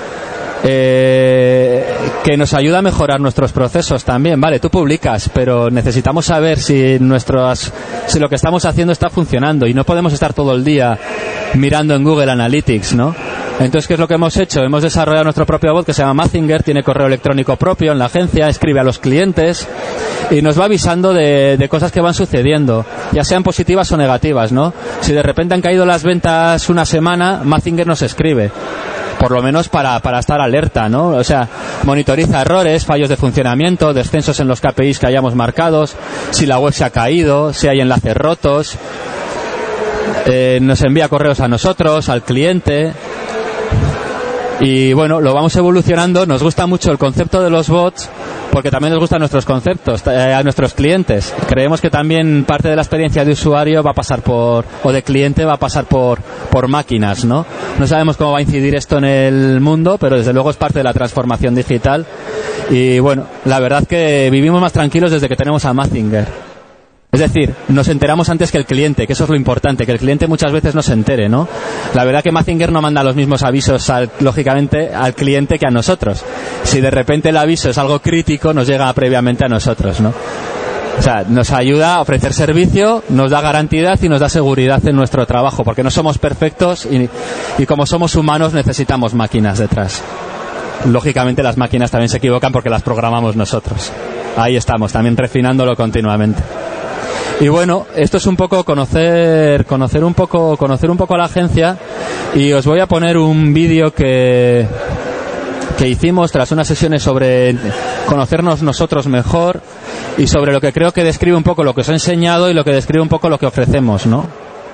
eh, que nos ayuda a mejorar nuestros procesos también. Vale, tú publicas, pero necesitamos saber si nuestros, si lo que estamos haciendo está funcionando, y no podemos estar todo el día mirando en Google Analytics, ¿no? Entonces, ¿qué es lo que hemos hecho? Hemos desarrollado nuestro propio bot que se llama Mazinger, tiene correo electrónico propio en la agencia, escribe a los clientes y nos va avisando de, de cosas que van sucediendo, ya sean positivas o negativas, ¿no? Si de repente han caído las ventas una semana, Mazinger nos escribe, por lo menos para, para estar alerta, ¿no? O sea, monitoriza errores, fallos de funcionamiento, descensos en los K P Is que hayamos marcados, si la web se ha caído, si hay enlaces rotos, eh, nos envía correos a nosotros, al cliente. Y bueno, lo vamos evolucionando. Nos gusta mucho el concepto de los bots porque también nos gustan nuestros conceptos, eh, a nuestros clientes. Creemos que también parte de la experiencia de usuario va a pasar por, o de cliente va a pasar por, por máquinas, ¿no? No sabemos cómo va a incidir esto en el mundo, pero desde luego es parte de la transformación digital. Y bueno, la verdad que vivimos más tranquilos desde que tenemos a Mazinger. Es decir, nos enteramos antes que el cliente, que eso es lo importante, que el cliente muchas veces no se entere, ¿no? La verdad que Mazinger no manda los mismos avisos, al, lógicamente, al cliente que a nosotros. Si de repente el aviso es algo crítico, nos llega previamente a nosotros, ¿no? O sea, nos ayuda a ofrecer servicio, nos da garantía y nos da seguridad en nuestro trabajo, porque no somos perfectos y, y como somos humanos necesitamos máquinas detrás. Lógicamente las máquinas también se equivocan porque las programamos nosotros. Ahí estamos, también refinándolo continuamente. Y bueno, esto es un poco conocer conocer un poco conocer un poco la agencia, y os voy a poner un vídeo que que hicimos tras unas sesiones sobre conocernos nosotros mejor y sobre lo que creo que describe un poco lo que os he enseñado y lo que describe un poco lo que ofrecemos, ¿no?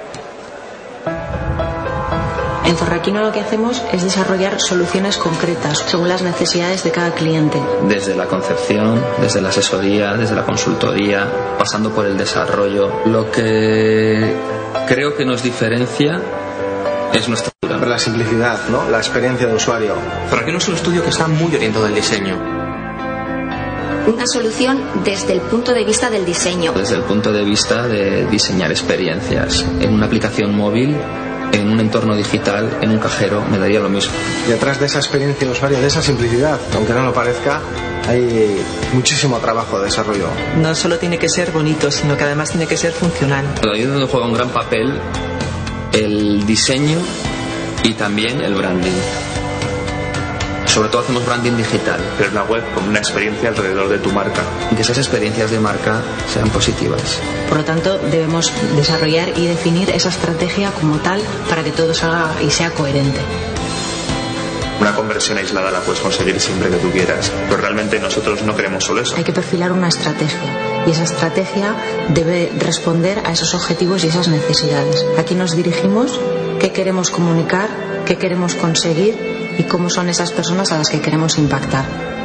En Zorraquino lo que hacemos es desarrollar soluciones concretas según las necesidades de cada cliente. Desde la concepción, desde la asesoría, desde la consultoría, pasando por el desarrollo. Lo que creo que nos diferencia es nuestra cultura. La simplicidad, ¿no? La experiencia de usuario. Zorraquino es un estudio que está muy orientado al diseño. Una solución desde el punto de vista del diseño. Desde el punto de vista de diseñar experiencias en una aplicación móvil, en un entorno digital, en un cajero, me daría lo mismo. Detrás de esa experiencia de usuario, de esa simplicidad, aunque no lo parezca, hay muchísimo trabajo de desarrollo. No solo tiene que ser bonito, sino que además tiene que ser funcional. Ahí es donde juega un gran papel el diseño y también el branding. Sobre todo hacemos branding digital. Pero la web como una experiencia alrededor de tu marca. Que esas experiencias de marca sean positivas. Por lo tanto, debemos desarrollar y definir esa estrategia como tal para que todo salga y sea coherente. Una conversión aislada la puedes conseguir siempre que tú quieras, pero realmente nosotros no queremos solo eso. Hay que perfilar una estrategia y esa estrategia debe responder a esos objetivos y esas necesidades. ¿A quién nos dirigimos? ¿Qué queremos comunicar? ¿Qué queremos conseguir? Y cómo son esas personas a las que queremos impactar.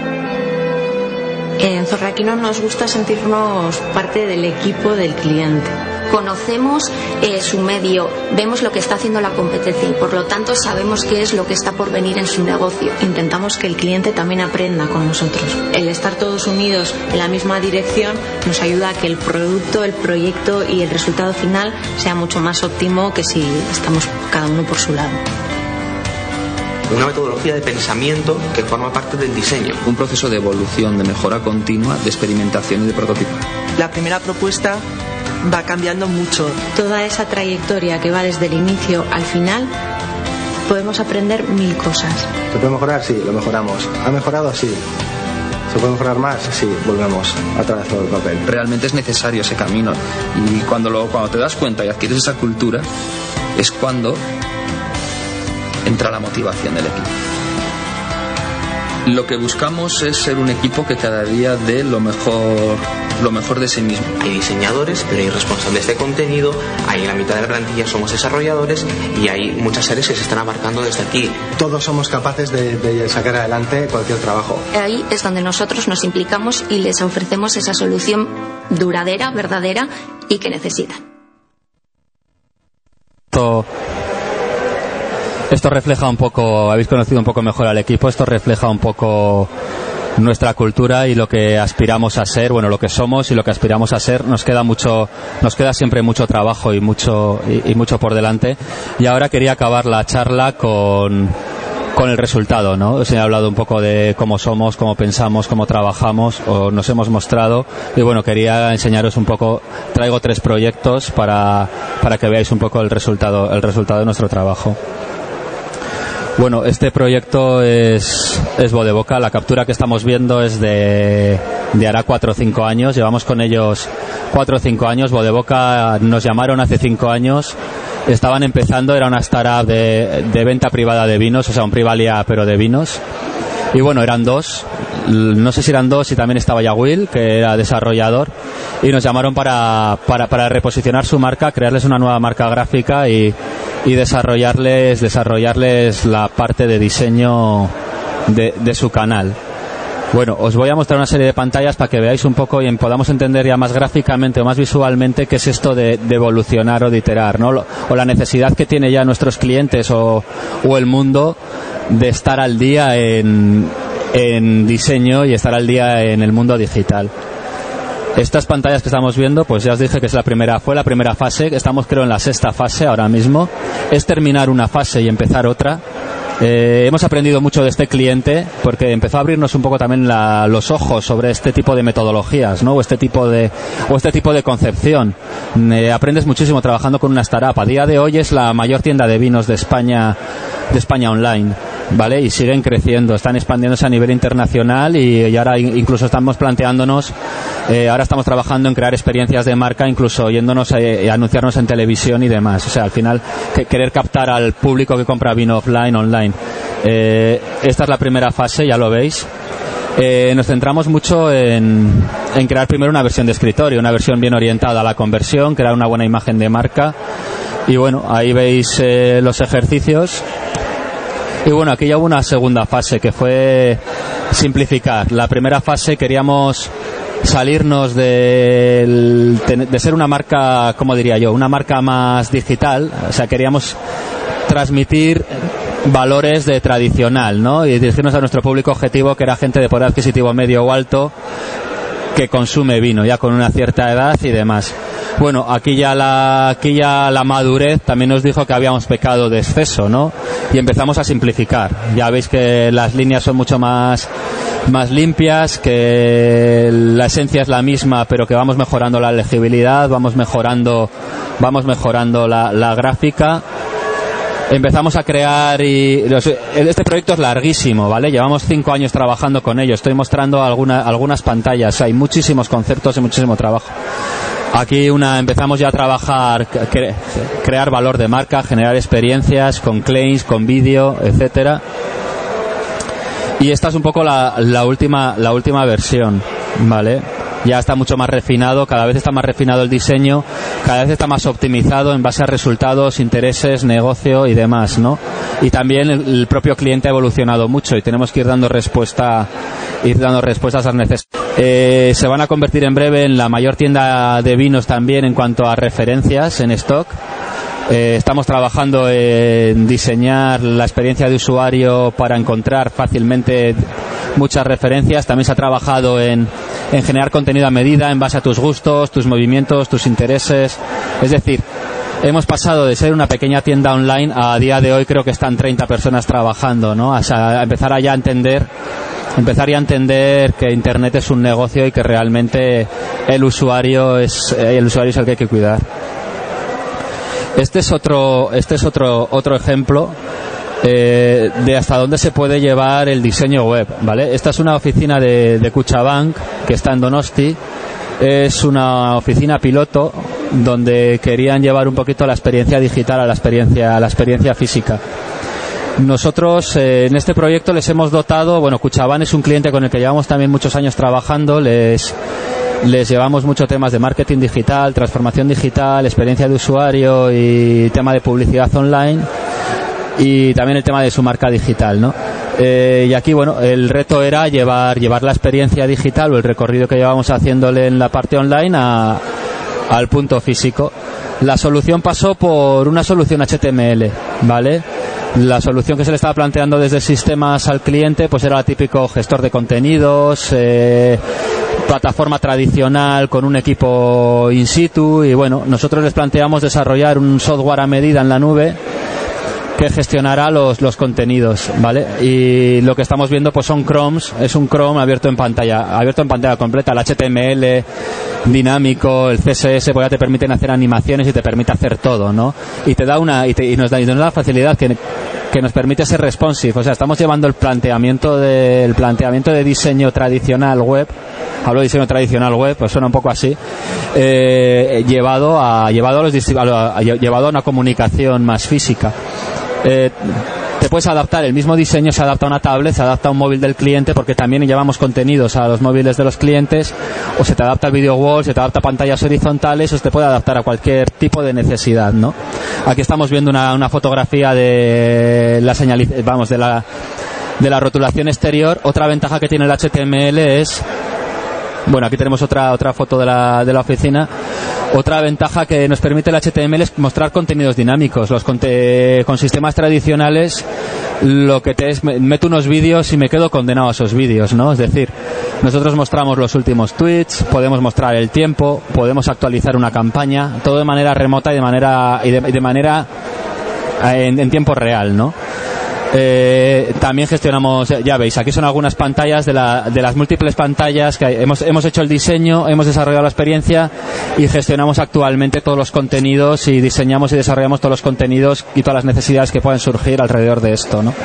En Zorraquino nos gusta sentirnos parte del equipo del cliente. Conocemos eh, su medio, vemos lo que está haciendo la competencia y por lo tanto sabemos qué es lo que está por venir en su negocio. Intentamos que el cliente también aprenda con nosotros. El estar todos unidos en la misma dirección nos ayuda a que el producto, el proyecto y el resultado final sea mucho más óptimo que si estamos cada uno por su lado. Una metodología de pensamiento que forma parte del diseño. Un proceso de evolución, de mejora continua, de experimentación y de prototipo. La primera propuesta va cambiando mucho. Toda esa trayectoria que va desde el inicio al final, podemos aprender mil cosas. ¿Se puede mejorar? Sí, lo mejoramos. ¿Ha mejorado? Sí. ¿Se puede mejorar más? Sí, volvemos otra vez por el papel. Realmente es necesario ese camino. Y cuando, lo, cuando te das cuenta y adquieres esa cultura, es cuando entra la motivación del equipo. Lo que buscamos es ser un equipo que cada día dé lo mejor, lo mejor de sí mismo. Hay diseñadores, pero hay responsables de contenido, hay en la mitad de la plantilla somos desarrolladores y hay muchas áreas que se están abarcando desde aquí. Todos somos capaces de, de sacar adelante cualquier trabajo. Ahí es donde nosotros nos implicamos y les ofrecemos esa solución duradera, verdadera y que necesitan. Esto, esto refleja un poco, habéis conocido un poco mejor al equipo, esto refleja un poco nuestra cultura y lo que aspiramos a ser, bueno, lo que somos y lo que aspiramos a ser. Nos queda mucho, nos queda siempre mucho trabajo y mucho y, y mucho por delante. Y ahora quería acabar la charla con con el resultado, ¿no? Os he hablado un poco de cómo somos, cómo pensamos, cómo trabajamos, o nos hemos mostrado, y bueno, quería enseñaros un poco. Traigo tres proyectos para para que veáis un poco el resultado el resultado de nuestro trabajo. Bueno, este proyecto es, es Vodeboca. La captura que estamos viendo es de, de hará cuatro o cinco años. Llevamos con ellos cuatro o cinco años. Vodeboca nos llamaron hace cinco años. Estaban empezando, era una startup de, de venta privada de vinos, o sea, un Privalia pero de vinos. Y bueno, eran dos. No sé si eran dos y también estaba Yaguil, que era desarrollador. Y nos llamaron para, para, para reposicionar su marca, crearles una nueva marca gráfica y, y desarrollarles, desarrollarles la parte de diseño de, de su canal. Bueno, os voy a mostrar una serie de pantallas para que veáis un poco y podamos entender ya más gráficamente o más visualmente qué es esto de, de evolucionar o de iterar, ¿no? O la necesidad que tiene ya nuestros clientes o, o el mundo de estar al día en, en diseño y estar al día en el mundo digital. Estas pantallas que estamos viendo, pues ya os dije que es la primera, fue la primera fase. Estamos, creo, en la sexta fase ahora mismo. Es terminar una fase y empezar otra. Eh, hemos aprendido mucho de este cliente porque empezó a abrirnos un poco también la, los ojos sobre este tipo de metodologías, ¿no? O este tipo de, o este tipo de concepción. Eh, aprendes muchísimo trabajando con una startup. A día de hoy es la mayor tienda de vinos de España, de España online, ¿vale? Y siguen creciendo, están expandiéndose a nivel internacional y, y ahora incluso estamos planteándonos, eh, ahora estamos trabajando en crear experiencias de marca, incluso yéndonos a, a anunciarnos en televisión y demás. O sea, al final, que, querer captar al público que compra vino offline, online. Eh, esta es la primera fase, ya lo veis. Eh, nos centramos mucho en, en crear primero una versión de escritorio, una versión bien orientada a la conversión, crear una buena imagen de marca. Y bueno, ahí veis eh, los ejercicios. Y bueno, aquí ya hubo una segunda fase que fue simplificar. La primera fase queríamos salirnos de, de ser una marca, como diría yo, una marca más digital. O sea, queríamos transmitir valores de tradicional, ¿no? Y dirigirnos a nuestro público objetivo, que era gente de poder adquisitivo medio o alto que consume vino ya con una cierta edad y demás. Bueno, aquí ya la aquí ya la madurez también nos dijo que habíamos pecado de exceso, ¿no? Y empezamos a simplificar. Ya veis que las líneas son mucho más más limpias, que la esencia es la misma, pero que vamos mejorando la legibilidad, vamos mejorando vamos mejorando la, la gráfica. Empezamos a crear y este proyecto es larguísimo, ¿vale? Llevamos cinco años trabajando con ello. Estoy mostrando alguna, algunas pantallas. Hay muchísimos conceptos y muchísimo trabajo. Aquí una empezamos ya a trabajar, cre, crear valor de marca, generar experiencias con claims, con vídeo, etcétera. Y esta es un poco la, la última la última versión, ¿vale? Ya está mucho más refinado, cada vez está más refinado el diseño, cada vez está más optimizado en base a resultados, intereses, negocio y demás, ¿no? Y también el, el propio cliente ha evolucionado mucho y tenemos que ir dando respuesta, ir dando respuestas a las necesidades. Eh, se van a convertir en breve en la mayor tienda de vinos también en cuanto a referencias en stock. Eh, estamos trabajando en diseñar la experiencia de usuario para encontrar fácilmente muchas referencias. También se ha trabajado en, en generar contenido a medida en base a tus gustos, tus movimientos, tus intereses. Es decir, hemos pasado de ser una pequeña tienda online a, a día de hoy creo que están treinta personas trabajando, ¿no? O sea, a empezar a ya a entender empezar ya a entender que Internet es un negocio y que realmente el usuario es el usuario es el que hay que cuidar. Este es otro este es otro otro ejemplo eh, de hasta dónde se puede llevar el diseño web, ¿vale? Esta es una oficina de, de Kutxabank que está en Donosti. Es una oficina piloto donde querían llevar un poquito la experiencia digital a la experiencia a la experiencia física. Nosotros eh, en este proyecto les hemos dotado, bueno, Kutxabank es un cliente con el que llevamos también muchos años trabajando, les les llevamos muchos temas de marketing digital, transformación digital, experiencia de usuario y tema de publicidad online y también el tema de su marca digital, ¿no? Eh, y aquí, bueno, el reto era llevar llevar la experiencia digital o el recorrido que llevamos haciéndole en la parte online a, al punto físico. La solución pasó por una solución H T M L, ¿vale? La solución que se le estaba planteando desde sistemas al cliente pues era el típico gestor de contenidos, eh, plataforma tradicional con un equipo in situ y bueno, nosotros les planteamos desarrollar un software a medida en la nube que gestionará los, los contenidos, ¿vale? Y lo que estamos viendo pues son Chromes, es un Chrome abierto en pantalla, abierto en pantalla completa, el H T M L dinámico, el C S S, pues ya te permiten hacer animaciones y te permite hacer todo, ¿no? Y te da una, y, te, y nos da, y nos da la facilidad que, que nos permite ser responsive, o sea, estamos llevando el planteamiento de, el planteamiento de diseño tradicional web, hablo de diseño tradicional web, pues suena un poco así, eh, llevado a, llevado a los, a, llevado a una comunicación más física. Eh, te puedes adaptar, el mismo diseño se adapta a una tablet, se adapta a un móvil del cliente porque también llevamos contenidos a los móviles de los clientes, o se te adapta al video wall, se te adapta a pantallas horizontales, o se te puede adaptar a cualquier tipo de necesidad, ¿no? Aquí estamos viendo una, una fotografía de la señaliz- vamos, de la de la rotulación exterior. Otra ventaja que tiene el H T M L es, bueno, aquí tenemos otra otra foto de la de la oficina. Otra ventaja que nos permite el H T M L es mostrar contenidos dinámicos. Los conte- con sistemas tradicionales lo que te es, me, meto unos vídeos y me quedo condenado a esos vídeos, ¿no? Es decir, nosotros mostramos los últimos tweets, podemos mostrar el tiempo, podemos actualizar una campaña, todo de manera remota y de manera y de, y de manera en, en tiempo real, ¿no? Eh, también gestionamos, ya veis, aquí son algunas pantallas de, la, de las múltiples pantallas que hay. Hemos, hemos hecho el diseño, hemos desarrollado la experiencia y gestionamos actualmente todos los contenidos y diseñamos y desarrollamos todos los contenidos y todas las necesidades que pueden surgir alrededor de esto, ¿no?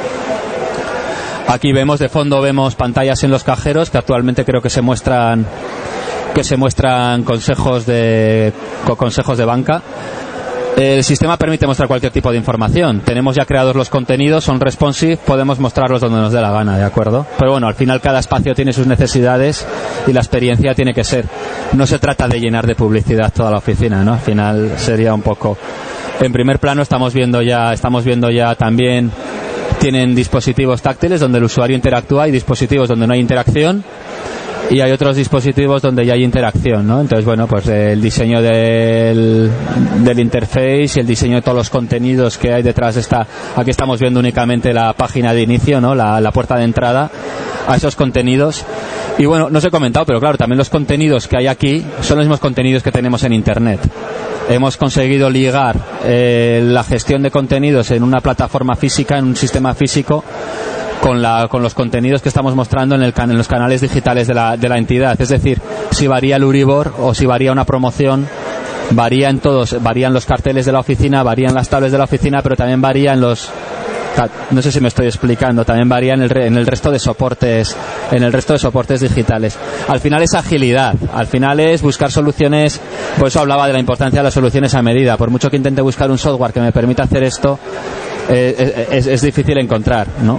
Aquí vemos, de fondo vemos pantallas en los cajeros que actualmente creo que se muestran que se muestran consejos de consejos de banca. El sistema permite mostrar cualquier tipo de información. Tenemos ya creados los contenidos, son responsive, podemos mostrarlos donde nos dé la gana, ¿de acuerdo? Pero bueno, al final cada espacio tiene sus necesidades y la experiencia tiene que ser. No se trata de llenar de publicidad toda la oficina, ¿no? Al final sería un poco. En primer plano estamos viendo ya, estamos viendo ya también tienen dispositivos táctiles donde el usuario interactúa y dispositivos donde no hay interacción. Y hay otros dispositivos donde ya hay interacción, ¿no? Entonces, bueno, pues el diseño del, del interface y el diseño de todos los contenidos que hay detrás de esta... Aquí estamos viendo únicamente la página de inicio, ¿no? La, la puerta de entrada a esos contenidos. Y bueno, no os he comentado, pero claro, también los contenidos que hay aquí son los mismos contenidos que tenemos en Internet. Hemos conseguido ligar eh, la gestión de contenidos en una plataforma física, en un sistema físico, con la con los contenidos que estamos mostrando en el can, en los canales digitales de la de la entidad. Es decir, si varía el Euribor o si varía una promoción, varía en todos, varían los carteles de la oficina, varían las tablas de la oficina, pero también varían los, no sé si me estoy explicando, también varía en el en el resto de soportes, en el resto de soportes digitales. Al final es agilidad, al final es buscar soluciones. Por eso hablaba de la importancia de las soluciones a medida. Por mucho que intente buscar un software que me permita hacer esto, eh, es, es difícil encontrar, ¿no?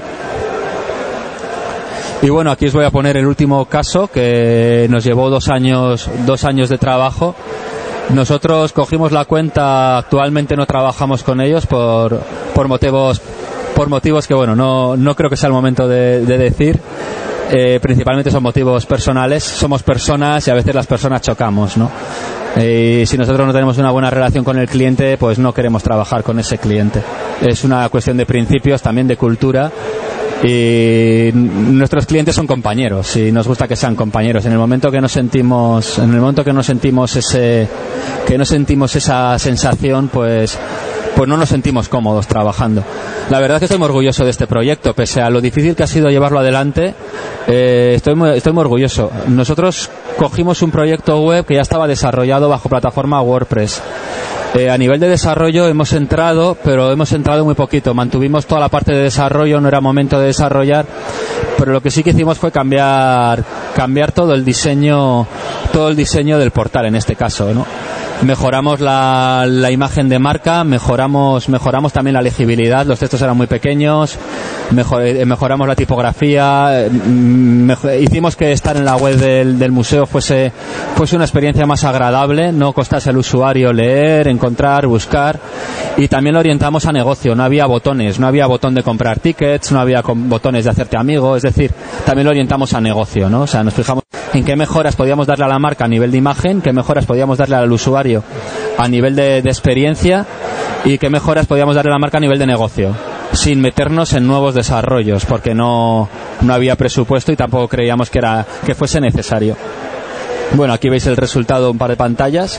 Y bueno, aquí os voy a poner el último caso que nos llevó dos años, dos años de trabajo. Nosotros cogimos la cuenta, actualmente no trabajamos con ellos por, por motivos, por motivos que bueno, no, no creo que sea el momento de, de decir. Eh, principalmente son motivos personales. Somos personas y a veces las personas chocamos, ¿no? Y si nosotros no tenemos una buena relación con el cliente, pues no queremos trabajar con ese cliente. Es una cuestión de principios, también de cultura. Y nuestros clientes son compañeros y nos gusta que sean compañeros. En el momento que nos sentimos, en el momento que nos sentimos ese, que no sentimos esa sensación, pues, pues no nos sentimos cómodos trabajando. La verdad es que estoy muy orgulloso de este proyecto, pese a lo difícil que ha sido llevarlo adelante. Eh, estoy muy, estoy muy orgulloso. Nosotros cogimos un proyecto web que ya estaba desarrollado bajo plataforma WordPress. Eh, a nivel de desarrollo hemos entrado, pero hemos entrado muy poquito. Mantuvimos toda la parte de desarrollo, no era momento de desarrollar, pero lo que sí que hicimos fue cambiar, cambiar todo el diseño, todo el diseño del portal en este caso, ¿no? Mejoramos la, la imagen de marca, mejoramos, mejoramos también la legibilidad, los textos eran muy pequeños, mejor, mejoramos la tipografía, mejor, hicimos que estar en la web del, del museo fuese, fuese una experiencia más agradable, no costase al usuario leer, encontrar, buscar, y también lo orientamos a negocio. No había botones, no había botón de comprar tickets, no había botones de hacerte amigo, es decir, también lo orientamos a negocio, ¿no? O sea, nos fijamos en qué mejoras podíamos darle a la marca a nivel de imagen, qué mejoras podíamos darle al usuario a nivel de, de experiencia y qué mejoras podíamos darle a la marca a nivel de negocio, sin meternos en nuevos desarrollos, porque no, no había presupuesto y tampoco creíamos que era que fuese necesario. Bueno, aquí veis el resultado, un par de pantallas.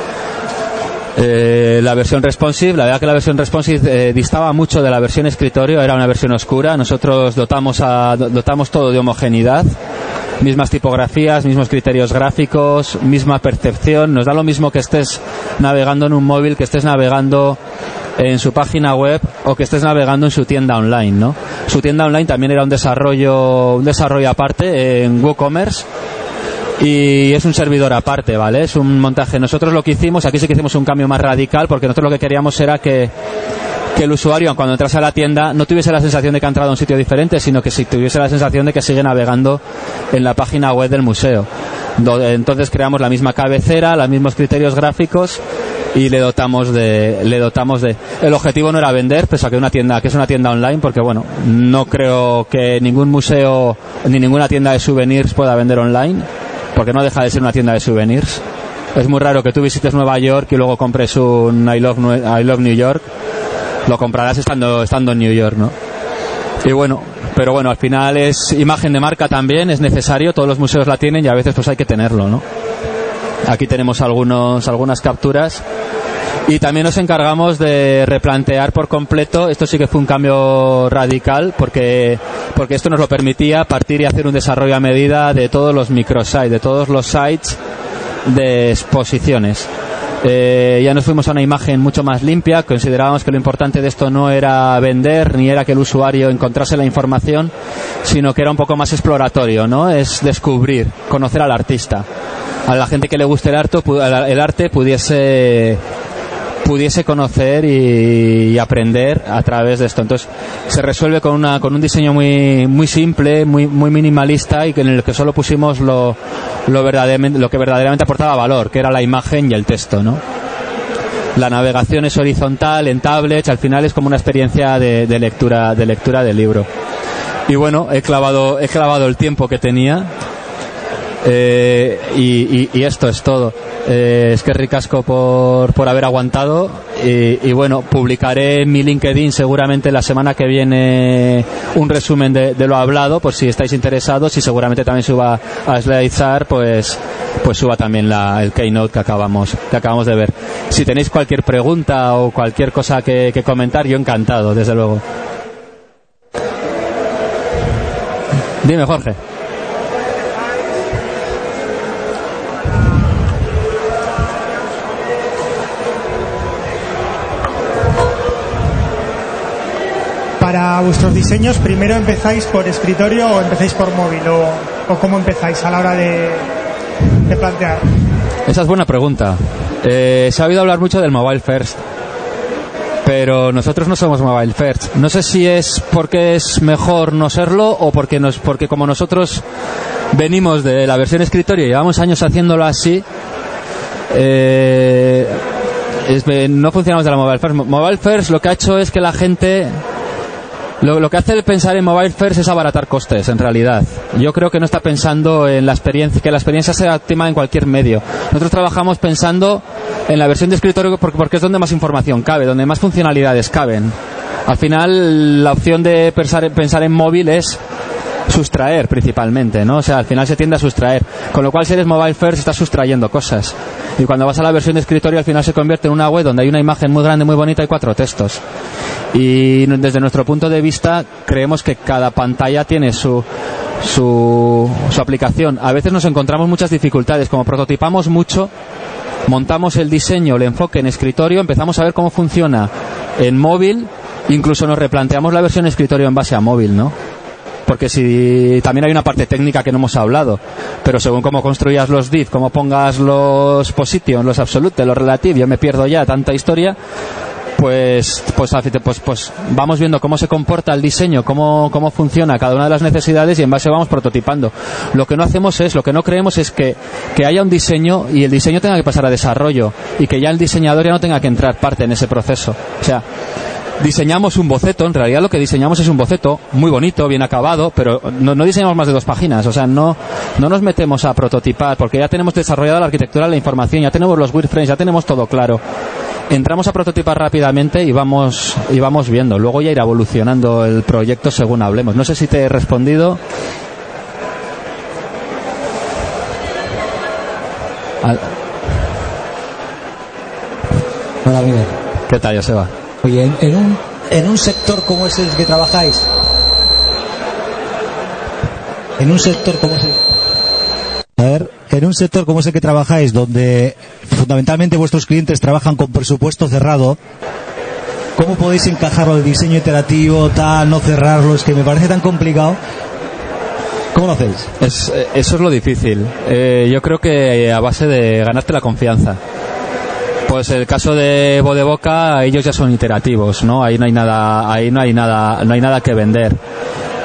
Eh, la versión responsive, la verdad que la versión responsive eh, distaba mucho de la versión escritorio, era una versión oscura. Nosotros dotamos, a, dotamos todo de homogeneidad, mismas tipografías, mismos criterios gráficos, misma percepción. Nos da lo mismo que estés navegando en un móvil, que estés navegando en su página web o que estés navegando en su tienda online, ¿no? Su tienda online también era un desarrollo, un desarrollo aparte en WooCommerce. Y es un servidor aparte, ¿vale? Es un montaje. Nosotros lo que hicimos, aquí sí que hicimos un cambio más radical, porque nosotros lo que queríamos era que, que el usuario, cuando entrase a la tienda, no tuviese la sensación de que ha entrado a un sitio diferente, sino que sí tuviese la sensación de que sigue navegando en la página web del museo. Entonces creamos la misma cabecera, los mismos criterios gráficos y le dotamos de, le dotamos de. El objetivo no era vender, pese a que una tienda, que es una tienda online, porque bueno, no creo que ningún museo ni ninguna tienda de souvenirs pueda vender online, porque no deja de ser una tienda de souvenirs. Es muy raro que tú visites Nueva York y luego compres un I Love, I Love New York. Lo comprarás estando, estando en New York, ¿no? Y bueno, pero bueno, al final es imagen de marca también, es necesario, todos los museos la tienen y a veces pues hay que tenerlo, ¿no? Aquí tenemos algunos, algunas capturas. Y también nos encargamos de replantear por completo, esto sí que fue un cambio radical, porque, porque esto nos lo permitía partir y hacer un desarrollo a medida de todos los microsites, de todos los sites de exposiciones. Eh, ya nos fuimos a una imagen mucho más limpia. Considerábamos que lo importante de esto no era vender, ni era que el usuario encontrase la información, sino que era un poco más exploratorio, ¿no? Es descubrir, conocer al artista, a la gente que le guste el arte, el arte pudiese pudiese conocer y, y aprender a través de esto. Entonces se resuelve con una con un diseño muy muy simple, muy muy minimalista, y en el que solo pusimos lo lo verdaderamente lo que verdaderamente aportaba valor, que era la imagen y el texto, ¿no? La navegación es horizontal en tablets, al final es como una experiencia de, de lectura de lectura del libro. Y bueno, he clavado he clavado el tiempo que tenía. Eh, y, y, y esto es todo. Eh, es que ricasco por, por haber aguantado. Y, y bueno, publicaré en mi LinkedIn seguramente la semana que viene un resumen de, de lo hablado, por si estáis interesados, y seguramente también suba a Slidear, pues pues suba también la, el keynote que acabamos que acabamos de ver. Si tenéis cualquier pregunta o cualquier cosa que, que comentar, yo encantado, desde luego. Dime, Jorge. Para vuestros diseños, ¿primero empezáis por escritorio o empezáis por móvil? ¿O, o cómo empezáis a la hora de, de plantear? Esa es buena pregunta. Eh, se ha oído hablar mucho del mobile first, pero nosotros no somos mobile first. No sé si es porque es mejor no serlo o porque, nos, porque como nosotros venimos de la versión escritorio y llevamos años haciéndolo así, eh, es, no funcionamos de la mobile first. Mobile first lo que ha hecho es que la gente... Lo, lo que hace el pensar en mobile first es abaratar costes, en realidad. Yo creo que no está pensando en la experiencia, que la experiencia sea óptima en cualquier medio. Nosotros trabajamos pensando en la versión de escritorio porque, porque es donde más información cabe, donde más funcionalidades caben. Al final, la opción de pensar, pensar en móvil es sustraer principalmente, ¿no? O sea, al final se tiende a sustraer. Con lo cual, si eres mobile first, estás sustrayendo cosas. Y cuando vas a la versión de escritorio, al final se convierte en una web donde hay una imagen muy grande, muy bonita y cuatro textos. Y desde nuestro punto de vista, creemos que cada pantalla tiene su, su, su aplicación. A veces nos encontramos muchas dificultades. Como prototipamos mucho, montamos el diseño, el enfoque en escritorio, empezamos a ver cómo funciona en móvil, incluso nos replanteamos la versión escritorio en base a móvil, ¿no? Porque si también hay una parte técnica que no hemos hablado, pero según cómo construyas los div, cómo pongas los positions, los absolute, los relative, yo me pierdo ya tanta historia, pues pues, pues pues vamos viendo cómo se comporta el diseño, cómo cómo funciona cada una de las necesidades, y en base vamos prototipando. Lo que no hacemos es, lo que no creemos es que, que haya un diseño y el diseño tenga que pasar a desarrollo y que ya el diseñador ya no tenga que entrar parte en ese proceso. O sea, diseñamos un boceto, en realidad lo que diseñamos es un boceto muy bonito, bien acabado, pero no, no diseñamos más de dos páginas. O sea, no, no nos metemos a prototipar porque ya tenemos desarrollada la arquitectura, la información, ya tenemos los wireframes, ya tenemos todo claro. Entramos a prototipar rápidamente y vamos y vamos viendo. Luego ya irá evolucionando el proyecto según hablemos. No sé si te he respondido. Al... Hola, Miguel. ¿Qué tal, Joseba? Oye, en, en, un, en un sector como es el que trabajáis, en un sector como es el... A ver, en un sector como es el que trabajáis, donde fundamentalmente vuestros clientes trabajan con presupuesto cerrado, ¿cómo podéis encajarlo el diseño iterativo, tal, no cerrarlo? Es que me parece tan complicado. ¿Cómo lo hacéis? Es, eso es lo difícil. Eh, yo creo que a base de ganarte la confianza. Pues el caso de Bodeboca, ellos ya son iterativos, ¿no? Ahí no hay nada, ahí no hay nada, no hay nada que vender.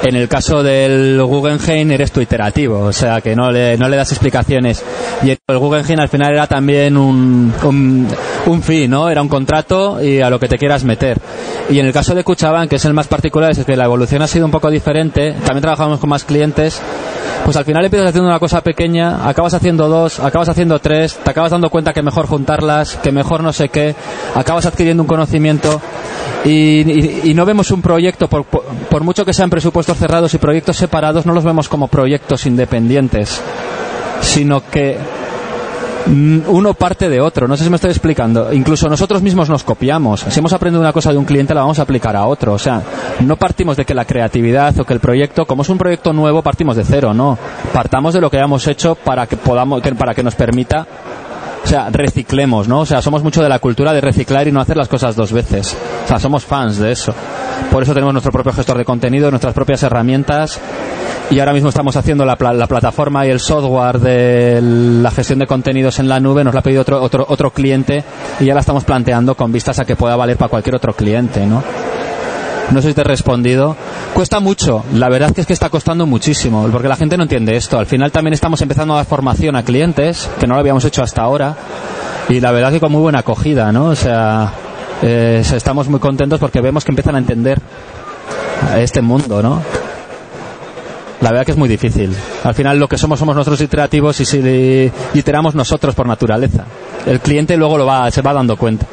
En el caso del Guggenheim eres tú iterativo, o sea que no le, no le das explicaciones. Y el Guggenheim al final era también un, un, un fee, ¿no? Era un contrato y a lo que te quieras meter. Y en el caso de Kutxabank, que es el más particular, es que la evolución ha sido un poco diferente. También trabajamos con más clientes. Pues al final empiezas haciendo una cosa pequeña, acabas haciendo dos, acabas haciendo tres, te acabas dando cuenta que mejor juntarlas, que mejor no sé qué, acabas adquiriendo un conocimiento y, y, y no vemos un proyecto, por, por, por mucho que sean presupuestos cerrados y proyectos separados, no los vemos como proyectos independientes, sino que uno parte de otro. No sé si me estoy explicando. Incluso nosotros mismos nos copiamos. Si hemos aprendido una cosa de un cliente, la vamos a aplicar a otro. O sea, no partimos de que la creatividad o que el proyecto, como es un proyecto nuevo, partimos de cero, no. Partamos de lo que hayamos hecho para que podamos, para que nos permita, o sea, reciclemos, ¿no? O sea, somos mucho de la cultura de reciclar y no hacer las cosas dos veces. O sea, somos fans de eso. Por eso tenemos nuestro propio gestor de contenido, nuestras propias herramientas. Y ahora mismo estamos haciendo la, la plataforma y el software de la gestión de contenidos en la nube. Nos la ha pedido otro, otro, otro cliente y ya la estamos planteando con vistas a que pueda valer para cualquier otro cliente, ¿no? No sé si te he respondido. Cuesta mucho. La verdad que es que está costando muchísimo, porque la gente no entiende esto. Al final también estamos empezando a dar formación a clientes, que no lo habíamos hecho hasta ahora. Y la verdad que con muy buena acogida, ¿no? O sea, eh, estamos muy contentos porque vemos que empiezan a entender este mundo, ¿no? La verdad que es muy difícil. Al final lo que somos somos nosotros iterativos y si iteramos nosotros por naturaleza. El cliente luego lo va, se va dando cuenta.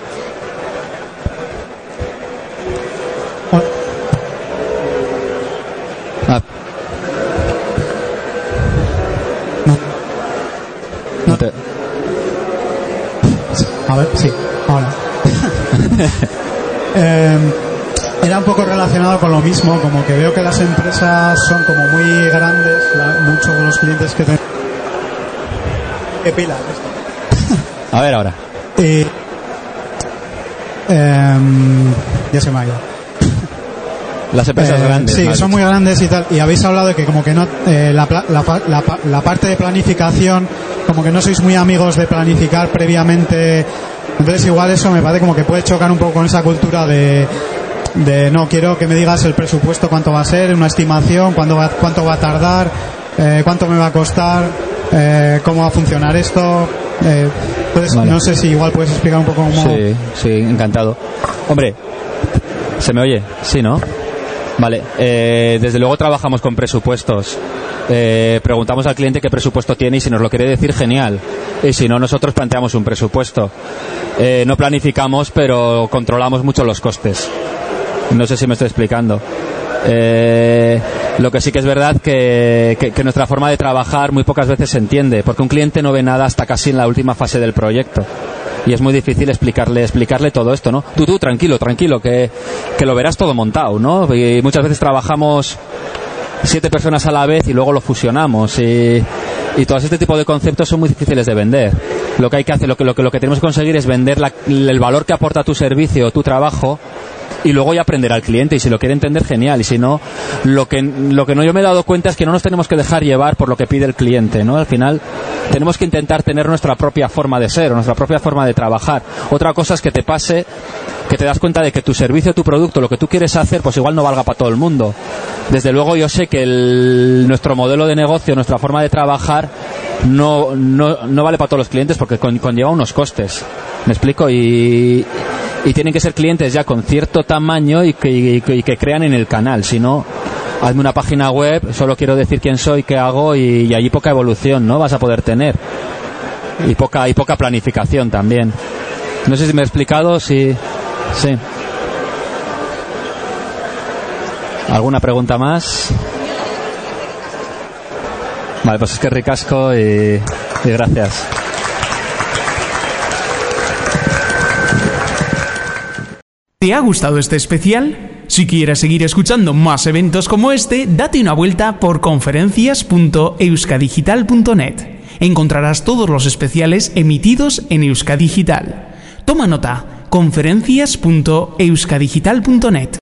Ah. No. No te... A ver, sí, ahora. eh, Era un poco relacionado con lo mismo, como que veo que las empresas son como muy grandes, la, muchos de los clientes que tenemos. ¿Qué pila esto? A ver ahora. Y, eh, ya se me ha ido. Las empresas eh, grandes. Sí, son dicho. Muy grandes y tal. Y habéis hablado de que como que no eh, la, la, la, la parte de planificación, como que no sois muy amigos de planificar previamente. Entonces igual eso me parece como que puede chocar un poco con esa cultura de de no quiero que me digas el presupuesto, cuánto va a ser, una estimación, cuánto va, cuánto va a tardar, eh, cuánto me va a costar, eh, cómo va a funcionar esto. Eh, entonces vale. No sé si igual puedes explicar un poco cómo. Sí, sí, encantado. Hombre, ¿se me oye? Sí, ¿no? Vale, eh, desde luego trabajamos con presupuestos. Eh, preguntamos al cliente qué presupuesto tiene y si nos lo quiere decir, genial. Y si no, nosotros planteamos un presupuesto. Eh, no planificamos, pero controlamos mucho los costes. No sé si me estoy explicando. Eh, lo que sí que es verdad que, que, que nuestra forma de trabajar muy pocas veces se entiende, porque un cliente no ve nada hasta casi en la última fase del proyecto. Y es muy difícil explicarle explicarle todo esto, ¿no? Tú, tú, tranquilo, tranquilo, que, que lo verás todo montado, ¿no? Y muchas veces trabajamos siete personas a la vez y luego lo fusionamos y, y todo este tipo de conceptos son muy difíciles de vender. Lo que hay que hacer, lo que, lo que, lo que tenemos que conseguir es vender la, el valor que aporta tu servicio o tu trabajo y luego ya aprender al cliente, y si lo quiere entender, genial, y si no, lo que lo que no yo me he dado cuenta es que no nos tenemos que dejar llevar por lo que pide el cliente, ¿no? Al final tenemos que intentar tener nuestra propia forma de ser, nuestra propia forma de trabajar. Otra cosa es que te pase que te das cuenta de que tu servicio, tu producto, lo que tú quieres hacer, pues igual no valga para todo el mundo. Desde luego yo sé que el, nuestro modelo de negocio, nuestra forma de trabajar no, no, no vale para todos los clientes porque con, conlleva unos costes. ¿Me explico? Y, y tienen que ser clientes ya con cierto tamaño y que, y, y que crean en el canal. Si no, hazme una página web, solo quiero decir quién soy, qué hago y, y allí poca evolución, ¿no? Vas a poder tener. Y poca, y poca planificación también. No sé si me he explicado, si... Sí. ¿Alguna pregunta más? Vale, pues es que ricasco y, y gracias. ¿Te ha gustado este especial? Si quieres seguir escuchando más eventos como este, date una vuelta por conferencias punto euskadigital punto net. Encontrarás todos los especiales emitidos en Euskadigital. Toma nota, conferencias punto euskadigital punto net.